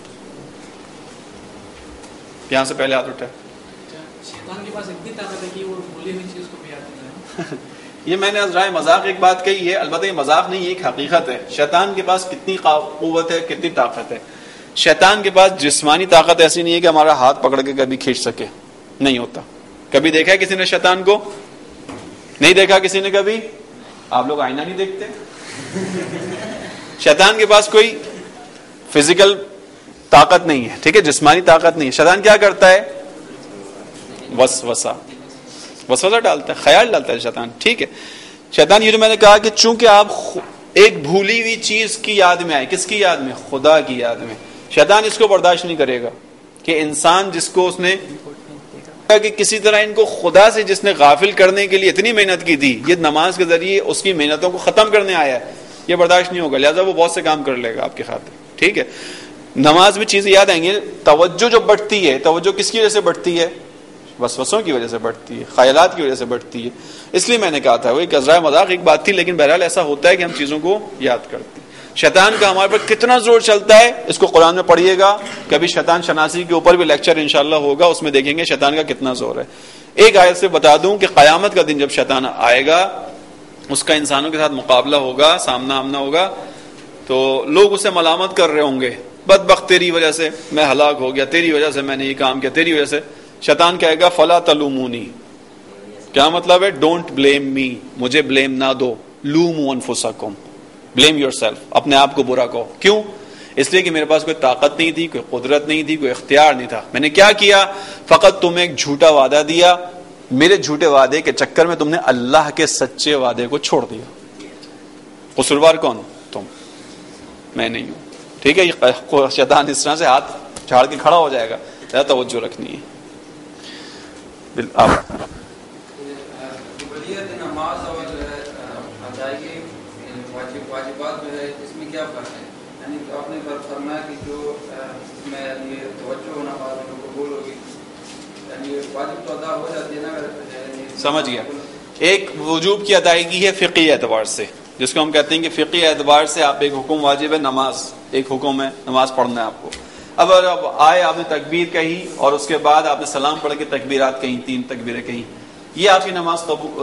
یہاں سے پہلے ہاتھ اٹھا.
شیطان کے پاس اتنی طاقت ہے کہ وہ بھولی ہوئی چیز کو بھی یاد کرتا ہے.
یہ میں نے ذرائع مذاق ایک بات کہی ہے، البتہ یہ مذاق نہیں، یہ ایک حقیقت ہے. شیطان کے پاس کتنی قوت ہے، کتنی طاقت ہے. شیطان کے پاس جسمانی طاقت ایسی نہیں ہے کہ ہمارا ہاتھ پکڑ کے کبھی کھینچ سکے، نہیں ہوتا. کبھی دیکھا ہے کسی نے شیطان کو؟ نہیں دیکھا کسی نے کبھی؟ آپ لوگ آئینہ نہیں دیکھتے؟ شیطان کے پاس کوئی فزیکل طاقت نہیں ہے، ٹھیک ہے، جسمانی طاقت نہیں ہے. شیطان کیا کرتا ہے؟ وسوسہ ڈالتا ہے، خیال ڈالتا ہے شیطان. ٹھیک ہے، شیطان یہ جو میں نے کہا کہ چونکہ آپ ایک بھولی ہوئی چیز کی یاد میں آئے، کس کی یاد میں؟ خدا کی یاد میں. شیطان اس کو برداشت نہیں کرے گا کہ انسان جس کو اس نے کہ کسی طرح ان کو خدا سے جس نے غافل کرنے کے لیے اتنی محنت کی تھی، یہ نماز کے ذریعے اس کی محنتوں کو ختم کرنے آیا ہے، یہ برداشت نہیں ہوگا. لہٰذا وہ بہت سے کام کر لے گا آپ کی خاطر. ٹھیک ہے، نماز میں چیزیں یاد آئیں گی. توجہ جو بڑھتی ہے، توجہ کس کی وجہ سے بڑھتی ہے؟ وسوسوں کی وجہ سے بڑھتی ہے، خیالات کی وجہ سے بڑھتی ہے. اس لیے میں نے کہا تھا وہ ایک ذرائع مذاق ایک بات تھی، لیکن بہرحال ایسا ہوتا ہے کہ ہم چیزوں کو یاد کرتے ہیں. شیطان کا ہمارے پر کتنا زور چلتا ہے اس کو قرآن میں پڑھیے گا. کبھی شیطان شناسی کے اوپر بھی لیکچر انشاءاللہ ہوگا، اس میں دیکھیں گے شیطان کا کتنا زور ہے. ایک آیت سے بتا دوں کہ قیامت کا دن جب شیطان آئے گا، اس کا انسانوں کے ساتھ مقابلہ ہوگا، سامنا آمنا ہوگا، تو لوگ اسے ملامت کر رہے ہوں گے، بدبخت تیری وجہ سے میں ہلاک ہو گیا، تیری وجہ سے میں نے یہ کام کیا، تیری وجہ سے. شیطان کہے گا فلا تلومونی، کیا مطلب ہے؟ ڈونٹ بلیم می، مجھے بلیم نہ دو. لوموا انفسکم، بلیم یور سیلف، اپنے آپ کو برا کہو. کیوں؟ اس لیے کہ میرے پاس کوئی طاقت نہیں تھی، کوئی قدرت نہیں تھی، کوئی اختیار نہیں تھا. میں نے کیا کیا؟ فقط تمہیں ایک جھوٹا وعدہ دیا، میرے جھوٹے وعدے کے چکر میں تم نے اللہ کے سچے وعدے کو چھوڑ دیا. قصوروار کون؟ تم، میں نہیں ہوں. ٹھیک ہے، یہ شیطان اس طرح سے ہاتھ جھاڑ کے کھڑا ہو جائے گا. ذرا توجہ رکھنی ہے.
نماز اور ادائیگی واجبات جو ہے اس میں کیا فرق ہے؟ یعنی آپ نے فرمایا کہ جو اس میں یہ توجہ نماز میں قبول ہوگی، یعنی واجب تو ادا ہو جاتی ہے نا اگر
سمجھ گیا. ایک وجوب کی ادائیگی ہے فقہی اعتبار سے، جس کو ہم کہتے ہیں کہ فقہی اعتبار سے آپ ایک حکم واجب ہے نماز، ایک حکم ہے نماز پڑھنا ہے آپ کو. اب آئے آپ نے تکبیر کہی اور اس کے بعد آپ نے سلام پڑھ کے تکبیرات کہیں، 3 تکبیریں کہیں، یہ آپ کی نماز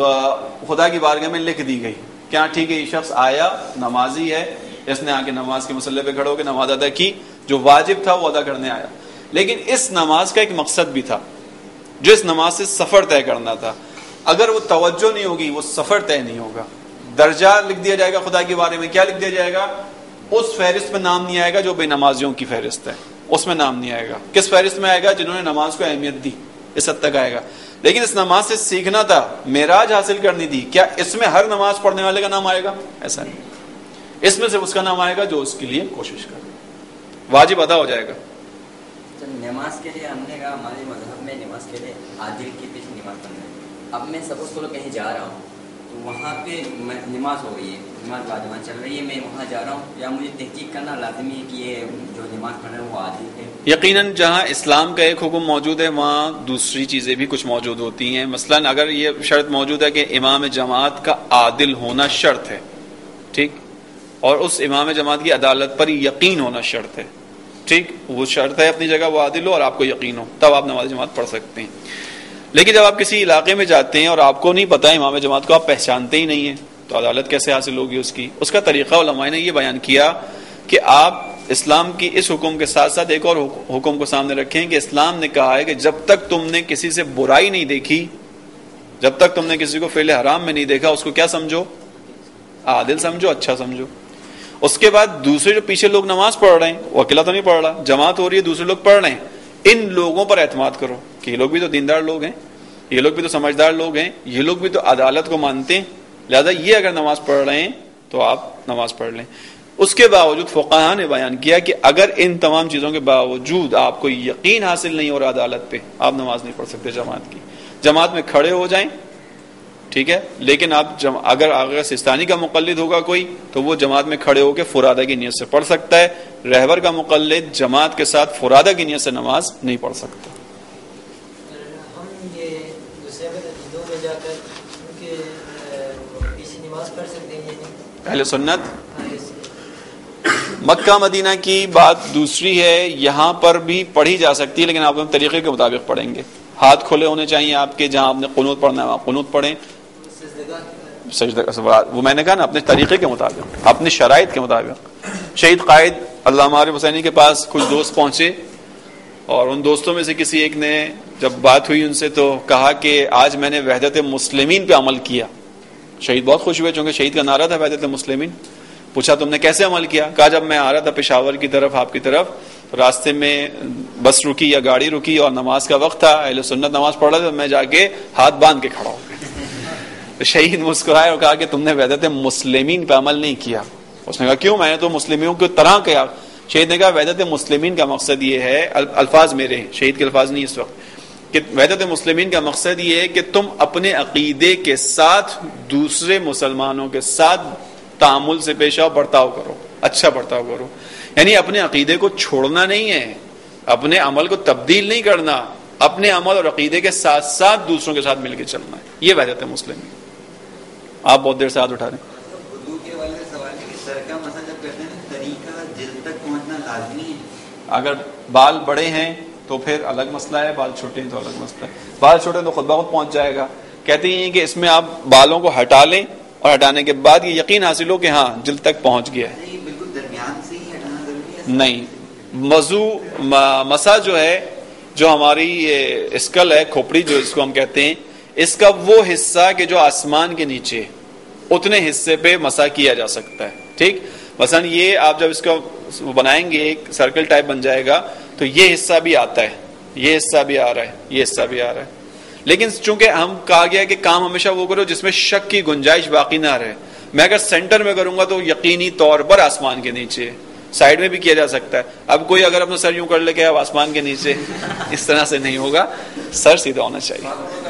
خدا کی بارگاہ میں لکھ دی گئی. کیا ٹھیک ہے یہ شخص آیا نمازی ہے، اس نے آ کے نماز کے مسئلے پہ کھڑے ہو کے نماز ادا کی، جو واجب تھا وہ ادا کرنے آیا. لیکن اس نماز کا ایک مقصد بھی تھا، جو اس نماز سے سفر طے کرنا تھا. اگر وہ توجہ نہیں ہوگی وہ سفر طے نہیں ہوگا. درجہ لکھ دیا جائے گا خدا کے بارے میں، کیا لکھ دیا جائے گا؟ اس فہرست میں نام نہیں آئے گا جو بے نمازیوں کی فہرست ہے، اس میں نام نہیں آئے گا. کس فہرست میں آئے گا؟ جنہوں نے نماز کو اہمیت دی، اس حد تک آئے گا. لیکن اس نماز سے سیکھنا تھا، معراج حاصل کرنی تھی، کیا اس میں ہر نماز پڑھنے والے کا نام آئے گا؟ ایسا نہیں. اس میں صرف اس کا نام آئے گا جو اس کے لیے کوشش کرے، واجب ادا ہو جائے گا.
نماز کے لیے ہم نے کہا ہمارے مذہب میں نماز کے لیے عادل کے پیچھے نماز پڑھنا ہے. اب میں سپوز کرو کہیں جا رہا ہوں تو وہاں پہ نماز ہو رہی ہے، نماز واجبان چل رہی ہے، میں وہاں جا رہا ہوں، یا مجھے تحقیق کرنا لازمی ہے کہ یہ جو نماز پڑھ رہا ہے وہ عادل ہے؟
یقیناً جہاں اسلام کا ایک حکم موجود ہے وہاں دوسری چیزیں بھی کچھ موجود ہوتی ہیں. مثلاً اگر یہ شرط موجود ہے کہ امام جماعت کا عادل ہونا شرط ہے، ٹھیک، اور اس امام جماعت کی عدالت پر یقین ہونا شرط ہے، ٹھیک، وہ شرط ہے اپنی جگہ، وہ عادل ہو اور آپ کو یقین ہو، تب آپ نماز جماعت پڑھ سکتے ہیں. لیکن جب آپ کسی علاقے میں جاتے ہیں اور آپ کو نہیں پتہ امام جماعت کو، آپ پہچانتے ہی نہیں ہیں، تو عدالت کیسے حاصل ہوگی اس کی؟ اس کا طریقہ علماء نے یہ بیان کیا کہ آپ اسلام کی اس حکم کے ساتھ ساتھ ایک اور حکم کو سامنے رکھیں کہ اسلام نے کہا ہے کہ جب تک تم نے کسی سے برائی نہیں دیکھی، جب تک تم نے کسی کو فعل حرام میں نہیں دیکھا، اس کو کیا سمجھو؟ عادل سمجھو، اچھا سمجھو. اس کے بعد دوسرے جو پیچھے لوگ نماز پڑھ رہے ہیں، وہ اکیلا تو نہیں پڑھ رہا، جماعت ہو رہی ہے، دوسرے لوگ پڑھ رہے ہیں، ان لوگوں پر اعتماد کرو کہ یہ لوگ بھی تو دیندار لوگ ہیں، یہ لوگ بھی تو سمجھدار لوگ ہیں، یہ لوگ بھی تو عدالت کو مانتے ہیں، لہذا یہ اگر نماز پڑھ رہے ہیں تو آپ نماز پڑھ لیں. اس کے باوجود فقہاء نے بیان کیا کہ اگر ان تمام چیزوں کے باوجود آپ کو یقین حاصل نہیں ہو رہا عدالت پہ، آپ نماز نہیں پڑھ سکتے جماعت کی. جماعت میں کھڑے ہو جائیں، ٹھیک ہے، لیکن آپ اگر سستانی کا مقلد ہوگا کوئی تو وہ جماعت میں کھڑے ہو کے فرادہ کی نیت سے پڑھ سکتا ہے. رہبر کا مقلد جماعت کے ساتھ فرادہ کی نیت سے نماز نہیں پڑھ سکتا.
ہم یہ دوسرے مسجدوں میں جا کر ان کے پیچھے نماز پڑھ سکتے ہیں؟
اہل سنت مکہ مدینہ کی بات دوسری ہے، یہاں پر بھی پڑھی جا سکتی ہے، لیکن آپ اپنے طریقے کے مطابق پڑھیں گے. ہاتھ کھلے ہونے چاہیے آپ کے، جہاں آپ نے قنوت پڑھنا ہے وہاں قنوت پڑھیں. سجدہ وہ میں نے کہا نا اپنے طریقے کے مطابق، اپنی شرائط کے مطابق. شہید قائد علامہ عارف حسینی کے پاس کچھ دوست پہنچے اور ان دوستوں میں سے کسی ایک نے جب بات ہوئی ان سے تو کہا کہ آج میں نے وحدت مسلمین پہ عمل کیا. شہید بہت خوش ہوئے چونکہ شہید کا نعرہ تھا وحدت مسلمین. پوچھا تم نے کیسے عمل کیا؟ کہا جب میں آ رہا تھا پشاور کی طرف آپ کی طرف، راستے میں بس رکی یا گاڑی رکی اور نماز کا وقت تھا، اہل سنت نماز پڑھ رہا تھا، میں جا کے ہاتھ باندھ کے کھڑا ہو گیا. تو شہید مسکرائے اور کہا کہ تم نے وحدت مسلمین پہ عمل نہیں کیا. اس نے کہا کیوں؟ میں نے تو مسلموں کی طرح کیا. شہید نے کہا وحدت مسلمین کا مقصد یہ ہے، الفاظ میرے ہیں، شہید کے الفاظ نہیں اس وقت، کہ وحدت مسلمین کا مقصد یہ ہے کہ تم اپنے عقیدے کے ساتھ دوسرے مسلمانوں کے ساتھ تعامل سے پیش آؤ، برتاؤ کرو، اچھا برتاؤ کرو. یعنی اپنے عقیدے کو چھوڑنا نہیں ہے، اپنے عمل کو تبدیل نہیں کرنا، اپنے عمل اور عقیدے کے ساتھ ساتھ دوسروں کے ساتھ مل کے چلنا ہے. یہ وحدت مسلمین. آپ بہت دیر سے ہاتھ اٹھا رہے ہیں.
وضو کے والے سوال ہے کہ سر کا مسئلہ جب کہتے ہیں طریقہ جلد تک پہنچنا لازمی ہے.
اگر بال بڑے ہیں تو پھر الگ مسئلہ ہے، بال چھوٹے ہیں تو الگ مسئلہ ہے. بال چھوٹے ہیں تو خود بخود پہنچ جائے گا. کہتے ہیں کہ اس میں آپ بالوں کو ہٹا لیں اور ہٹانے کے بعد یہ یقین حاصل ہو کہ ہاں جلد تک پہنچ گیا ہے.
نہیں بالکل درمیان سے ہی ہٹانا ضروری ہے.
نہیں، وضو مسا جو ہے، جو ہماری اسکل ہے، کھوپڑی جو اس کو ہم کہتے ہیں، اس کا وہ حصہ کہ جو آسمان کے نیچے، اتنے حصے پہ مسا کیا جا سکتا ہے. ٹھیک، مثلا یہ آپ جب اس کو بنائیں گے ایک سرکل ٹائپ بن جائے گا تو یہ حصہ بھی آتا ہے، یہ حصہ بھی آ رہا ہے، یہ حصہ بھی آ رہا ہے. لیکن چونکہ ہم کہا گیا کہ کام ہمیشہ وہ کرو جس میں شک کی گنجائش باقی نہ رہے. میں اگر سینٹر میں کروں گا تو یقینی طور پر آسمان کے نیچے، سائڈ میں بھی کیا جا سکتا ہے. اب کوئی اگر اپنا سر یوں کر لے کہ اب آسمان کے نیچے، اس طرح سے نہیں ہوگا، سر سیدھا ہونا چاہیے.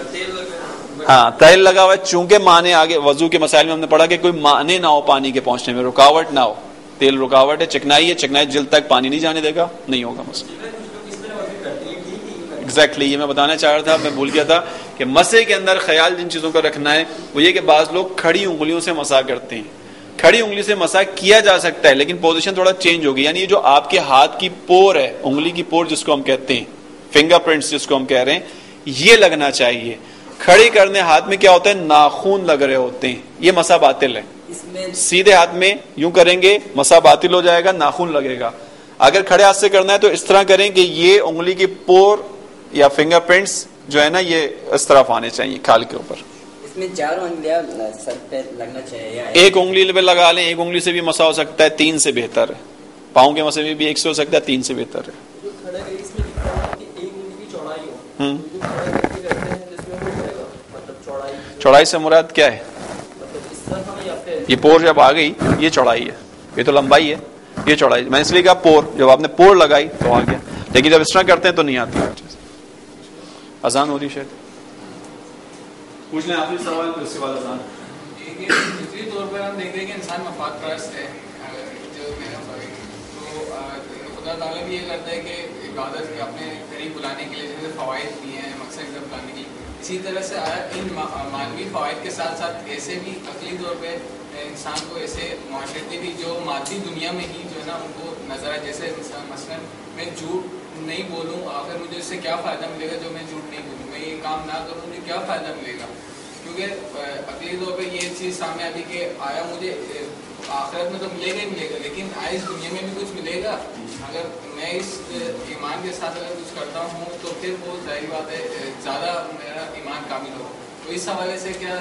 ہاں تیل لگا ہوا ہے، چونکہ معنی آگے وضو کے مسائل میں ہم نے پڑھا کہ کوئی معنی نہ ہو پانی کے پہنچنے میں، رکاوٹ نہ ہو. تیل رکاوٹ ہے، چکنائی ہے، چکنائی جلد تک پانی نہیں جانے دے گا، نہیں ہوگا مسئلہ. ایگزیکٹلی یہ میں بتانا چاہ رہا تھا, میں بھول گیا تھا کہ مسح کے اندر خیال جن چیزوں کا رکھنا ہے وہ یہ کہ بعض لوگ کھڑی انگلیوں سے مسح کرتے ہیں. کھڑی انگلی سے مسح کیا جا سکتا ہے لیکن پوزیشن تھوڑا چینج ہوگی, یعنی جو آپ کے ہاتھ کی پور ہے, انگلی کی پور جس کو ہم کہتے ہیں, فنگر پرنٹس جس کو ہم کہہ رہے ہیں, یہ لگنا چاہیے. کھڑی کرنے ہاتھ میں کیا ہوتا ہے, ناخون لگ رہے ہوتے ہیں, یہ مسح باطل ہے. سیدھے ہاتھ میں یوں کریں گے مسح باطل ہو جائے گا, ناخون لگے گا. اگر کھڑے ہاتھ سے کرنا ہے تو اس طرح کریں کہ یہ انگلی کی پور یا فنگر پرنٹس جو ہے نا یہ اس طرف آنے چاہیے کھال کے اوپر.
اس میں 4 انگلیاں سر پہ لگنا چاہیے,
ایک انگلی پہ لگا لیں, ایک انگلی سے بھی مسح ہو سکتا ہے, 3 سے بہتر ہے. پاؤں کے مسح بھی 1 سے ہو سکتا ہے, 3 سے بہتر ہے. چوڑائی سے مراد کیا ہے؟ یہ پور جب آ گئی یہ چوڑائی ہے, یہ تو لمبائی ہے, یہ چوڑائی. میں اس لیے کہا پور, جب آپ نے پور لگائی تو آ گیا, لیکن جب اس طرح کرتے ہیں تو نہیں آتی. اذان ہو رہی شاید, پوچھ لیں آخری سوال پھر اس کے بعد اذان.
فطری طور پر ہم دیکھتے ہیں کہ انسان مفاد پرست ہے, جو میرا تو خدا تعالیٰ بھی یہ کرتا ہے کہ عبادت اپنے قریب بلانے کے لیے جیسے فوائد دیے ہیں مقصد بلانے کے لیے, اسی طرح سے ان معنوی فوائد کے ساتھ ساتھ ایسے بھی عقلی طور پہ انسان کو ایسے معاشرتی بھی جو مادی دنیا میں ہی جو ہے نا ان کو نظر آئے, جیسے مثلاً میں جھوٹ نہیں بولوں آخر مجھے اس سے کیا فائدہ ملے گا, جو میں جھوٹ نہیں بولوں, میں یہ کام نہ کروں مجھے کیا فائدہ ملے گا. کیونکہ عقلی طور پہ یہ چیز سامنے آتی کہ آیا مجھے آخرت میں تو ملے گا ہی ملے گا, لیکن آیا اس دنیا میں بھی کچھ ملے گا. اگر میں اس ایمان کے ساتھ اگر کچھ کرتا ہوں تو پھر وہ ظاہر بات ہے زیادہ میرا ایمان کامل ہو. تو اس حوالے سے کیا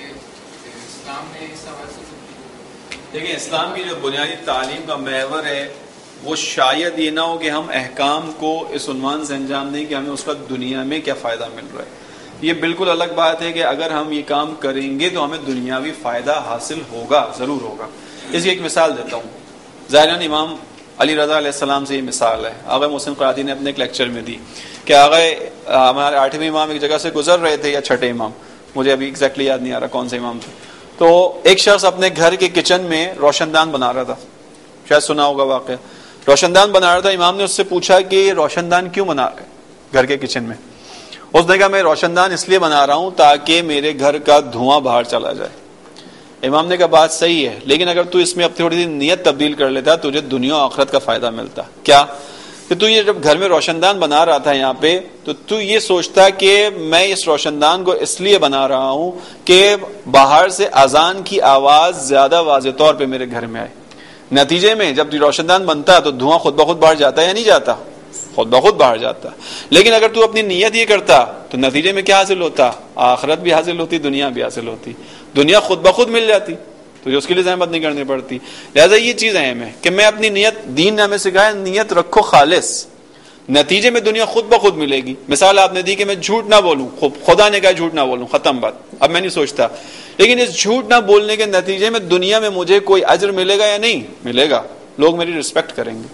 اسلام نے اس حوالے سے
دیکھیں, اسلام کی جو بنیادی تعلیم کا محور ہے وہ شاید یہ نہ ہو کہ ہم احکام کو اس عنوان سے انجام دیں کہ ہمیں اس کا دنیا میں کیا فائدہ مل رہا ہے. یہ بالکل الگ بات ہے کہ اگر ہم یہ کام کریں گے تو ہمیں دنیاوی فائدہ حاصل ہوگا, ضرور ہوگا. اس کی ایک مثال دیتا ہوں. ظاہراً امام علی رضا علیہ السلام سے یہ مثال ہے, آغا محسن قرادی نے اپنے ایک لیکچر میں دی کہ آغا ہمارے 8ویں امام ایک جگہ سے گزر رہے تھے یا 6ٹھے امام, مجھے ابھی ایگزیکٹلی یاد نہیں آ رہا کون سے امام تھے. تو ایک شخص اپنے گھر کے کچن میں روشن دان بنا رہا تھا, شاید سنا ہوگا واقعہ. روشن دان بنا رہا تھا, امام نے اس سے پوچھا کہ یہ روشن دان کیوں بنا رہا ہے گھر کے کچن میں؟ اس نے کہا میں روشن دان اس لیے بنا رہا ہوں تاکہ میرے گھر کا دھواں باہر چلا جائے. امام نے کہا بات صحیح ہے, لیکن اگر تو اس میں اب تھوڑی سی نیت تبدیل کر لیتا تجھے دنیا و آخرت کا فائدہ ملتا. کیا کہ تو یہ جب گھر میں روشن دان بنا رہا تھا یہاں پہ, تو یہ سوچتا کہ میں اس روشن دان کو اس لیے بنا رہا ہوں کہ باہر سے اذان کی آواز زیادہ واضح طور پہ میرے گھر میں آئے. نتیجے میں جب روشن دان بنتا ہے تو دھواں خود بخود باہر جاتا ہے یا نہیں جاتا؟ خود بخود باہر جاتا. لیکن اگر تو اپنی نیت یہ کرتا تو نتیجے میں کیا حاصل ہوتا؟ آخرت بھی حاصل ہوتی, دنیا بھی حاصل ہوتی, دنیا خود بخود مل جاتی, تو اس کے لیے زحمت نہیں کرنی پڑتی. لہٰذا یہ چیز اہم ہے کہ میں اپنی نیت, دین نے ہمیں سکھایا نیت رکھو خالص, نتیجے میں دنیا خود بخود ملے گی. مثال آپ نے دی کہ میں جھوٹ نہ بولوں, خدا نے کہا جھوٹ نہ بولوں, ختم بات, اب میں نہیں سوچتا. لیکن اس جھوٹ نہ بولنے کے نتیجے میں دنیا میں مجھے کوئی اجر ملے گا یا نہیں ملے گا؟ لوگ میری رسپیکٹ کریں گے,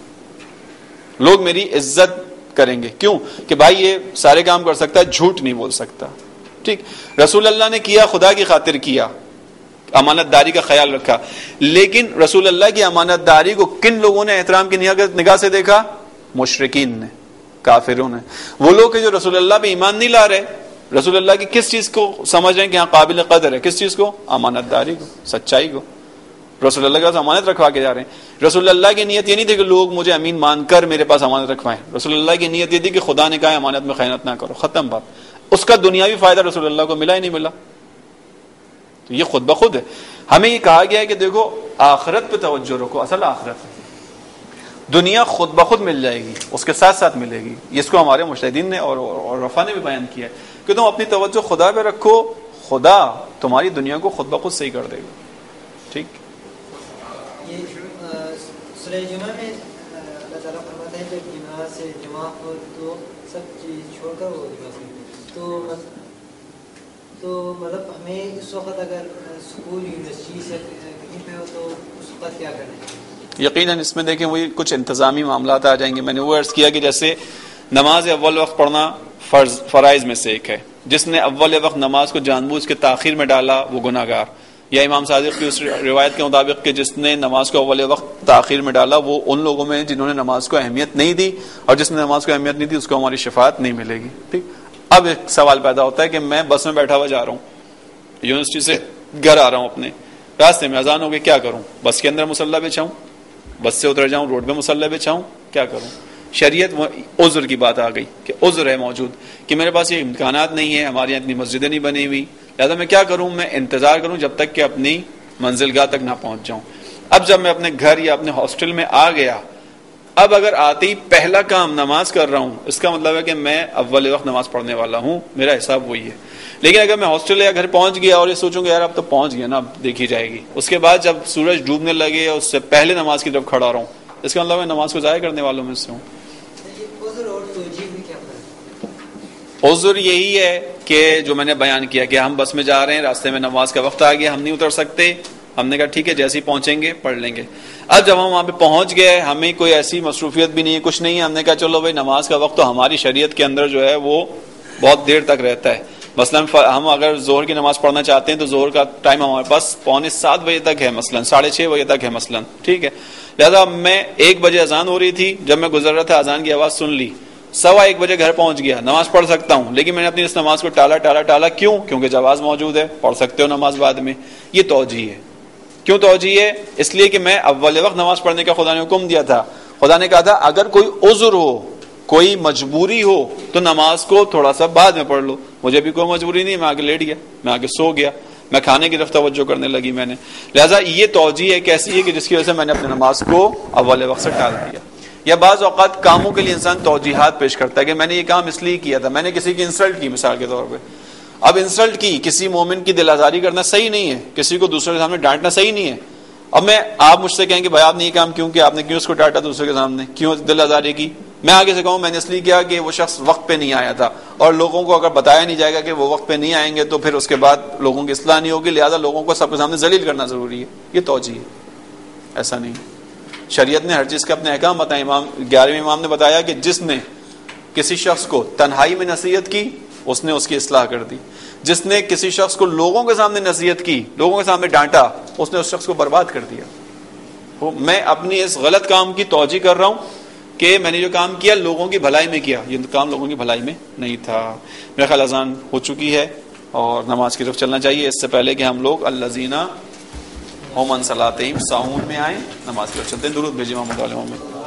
لوگ میری عزت کریں گے. کیوں کہ بھائی یہ سارے کام کر سکتا ہے, جھوٹ نہیں بول سکتا. ٹھیک, رسول اللہ نے کیا, خدا کی خاطر کیا, امانت داری کا خیال رکھا. لیکن رسول اللہ کی امانت داری کو کن لوگوں نے احترام کی نگاہ سے دیکھا؟ مشرکین نے, کافروں نے. وہ لوگ جو رسول اللہ پہ ایمان نہیں لا رہے, رسول اللہ کی کس چیز کو سمجھ رہے ہیں کہ ہاں قابل قدر ہے؟ کس چیز کو؟ امانت داری کو, سچائی کو. رسول اللہ کے پاس امانت رکھوا کے جا رہے ہیں. رسول اللہ کی نیت یہ نہیں تھی کہ لوگ مجھے امین مان کر میرے پاس امانت رکھوائیں. رسول اللہ کی نیت یہ تھی کہ خدا نے کہا امانت میں خیانت نہ کرو, ختم بات. اس کا دنیاوی فائدہ رسول اللہ کو ملا ہی نہیں ملا. تو یہ خود بخود ہے. ہمیں یہ کہا گیا ہے کہ دیکھو آخرت پہ توجہ رکھو, اصل آخرت ہے, دنیا خود بخود مل جائے گی, اس کے ساتھ ساتھ ملے گی. اس کو ہمارے مجتہدین نے اور رفا نے بھی بیان کیا ہے کہ تم اپنی توجہ خدا پہ رکھو, خدا تمہاری دنیا کو خود بخود صحیح کر دے گا. ٹھیک,
یہ سورہ جمعہ میں اللہ تعالیٰ فرماتا ہے جب جمعہ سے جمع ہو تو سب چیز چھوڑ کر وہ تو مطلب ہمیں اس وقت اگر اسکول یونیورسٹی سے کہیں پہ ہو تو اس وقت کیا کرنا ہے؟
یقیناً اس میں دیکھیں وہی کچھ انتظامی معاملات آ جائیں گے. میں نے وہ عرض کیا کہ جیسے نماز اول وقت پڑھنا فرائض میں سے ایک ہے. جس نے اول وقت نماز کو جان بوجھ کے تاخیر میں ڈالا وہ گناہگار. یا امام صادق کی اس روایت کے مطابق کہ جس نے نماز کو اول وقت تاخیر میں ڈالا وہ ان لوگوں میں جنہوں نے نماز کو اہمیت نہیں دی، اور جس نے نماز کو اہمیت نہیں دی اس کو ہماری شفاعت نہیں ملے گی. ٹھیک. اب ایک سوال پیدا ہوتا ہے کہ میں بس میں بیٹھا ہوا جا رہا ہوں، یونیورسٹی سے گھر آ رہا ہوں، اپنے راستے میں اذان ہو گئی، کیا کروں؟ بس کے اندر مصلی بچھاؤں، بس سے اتر جاؤں، روڈ پہ مصلی بچھاؤں، کیا کروں؟ شریعت عذر کی بات آ گئی کہ عذر ہے موجود کہ میرے پاس یہ امکانات نہیں ہے، ہمارے یہاں اتنی مسجدیں نہیں بنی ہوئی، لہٰذا میں کیا کروں؟ میں انتظار کروں جب تک کہ اپنی منزل گاہ تک نہ پہنچ جاؤں. اب جب میں اپنے گھر یا اپنے ہاسٹل میں آ گیا، اب اگر آتے ہی پہلا کام نماز کر رہا ہوں، اس کا مطلب ہے کہ میں اول وقت نماز پڑھنے والا ہوں، میرا حساب وہی ہے. لیکن اگر میں ہاسٹل یا گھر پہنچ گیا اور یہ سوچوں گا یار اب تو پہنچ گیا نا، اب دیکھی جائے گی، اس کے بعد جب سورج ڈوبنے لگے اور اس سے پہلے نماز کی طرف کھڑا رہا ہوں، اس کا مطلب میں نماز کو ضائع کرنے والوں میں سے ہوں. عذر یہی ہے کہ جو میں نے بیان کیا کہ ہم بس میں جا رہے ہیں، راستے میں نماز کا وقت آ گیا، ہم نہیں اتر سکتے، ہم نے کہا ٹھیک ہے جیسے ہی پہنچیں گے پڑھ لیں گے. اب جب ہم وہاں پہ پہنچ گئے، ہمیں کوئی ایسی مصروفیت بھی نہیں ہے، کچھ نہیں ہے، ہم نے کہا چلو بھائی نماز کا وقت تو ہماری شریعت کے اندر جو ہے وہ بہت دیر تک رہتا ہے. مثلا ہم اگر ظہر کی نماز پڑھنا چاہتے ہیں تو ظہر کا ٹائم ہمارے پاس 6:45 بجے تک ہے، مثلا 6:30 بجے تک ہے مثلا، ٹھیک ہے. لہذا میں 1 بجے اذان ہو رہی تھی، جب میں گزر رہا تھا اذان کی آواز سن لی، 1:15 بجے گھر پہنچ گیا، نماز پڑھ سکتا ہوں، لیکن میں نے اپنی اس نماز کو ٹالا. کیوں؟ کیونکہ جواز موجود ہے، پڑھ سکتے ہو نماز بعد میں. یہ توجیہ ہے. کیوں توجیہ ہے؟ اس لیے کہ میں اول وقت نماز پڑھنے کا خدا نے حکم دیا تھا. خدا نے کہا تھا اگر کوئی عذر ہو، کوئی مجبوری ہو تو نماز کو تھوڑا سا بعد میں پڑھ لو. مجھے بھی کوئی مجبوری نہیں، میں آگے لیٹ گیا، میں آگے سو گیا، میں کھانے کی طرف توجہ کرنے لگی میں نے. لہٰذا یہ توجیہ ایک ایسی ہے کہ جس کی وجہ سے میں نے اپنی نماز کو اول وقت سے ٹال دیا. یا بعض اوقات کاموں کے لیے انسان توجیحات پیش کرتا ہے کہ میں نے یہ کام اس لیے کیا تھا، میں نے کسی کی انسلٹ کی مثال کے طور پہ. اب انسلٹ کی، کسی مومن کی دل آزاری کرنا صحیح نہیں ہے، کسی کو دوسرے کے سامنے ڈانٹنا صحیح نہیں ہے. اب آپ مجھ سے کہیں کہ بھائی آپ نے یہ کام کیوں کیا، آپ نے کیوں اس کو ڈانٹا دوسرے کے سامنے، کیوں دل آزاری کی؟ میں آگے سے کہوں میں نے اس لیے کیا کہ وہ شخص وقت پہ نہیں آیا تھا، اور لوگوں کو اگر بتایا نہیں جائے گا کہ وہ وقت پہ نہیں آئیں گے تو پھر اس کے بعد لوگوں کی اصلاح نہیں ہوگی، لہذا لوگوں کو سب کے سامنے ذلیل کرنا ضروری ہے. یہ توجیہ ہے، ایسا نہیں. شریعت نے ہر چیز کے اپنے احکام بتائے. 11ویں امام نے بتایا کہ جس نے کسی شخص کو تنہائی میں نصیحت کی اس نے اس کی اصلاح کر دی، جس نے کسی شخص کو لوگوں کے سامنے نصیحت کی، لوگوں کے سامنے ڈانٹا، اس نے اس شخص کو برباد کر دیا. میں اپنی اس غلط کام کی توجیہ کر رہا ہوں کہ میں نے جو کام کیا لوگوں کی بھلائی میں کیا، یہ کام لوگوں کی بھلائی میں نہیں تھا. میرا خیال اذان ہو چکی ہے اور نماز کی طرف چلنا چاہیے. اس سے پہلے کہ ہم لوگ الذین هم عن صلاتهم ساہون میں آئیں، نماز کی طرف چلتے ہیں. درود بھیجیں محمد علیہ وسلم.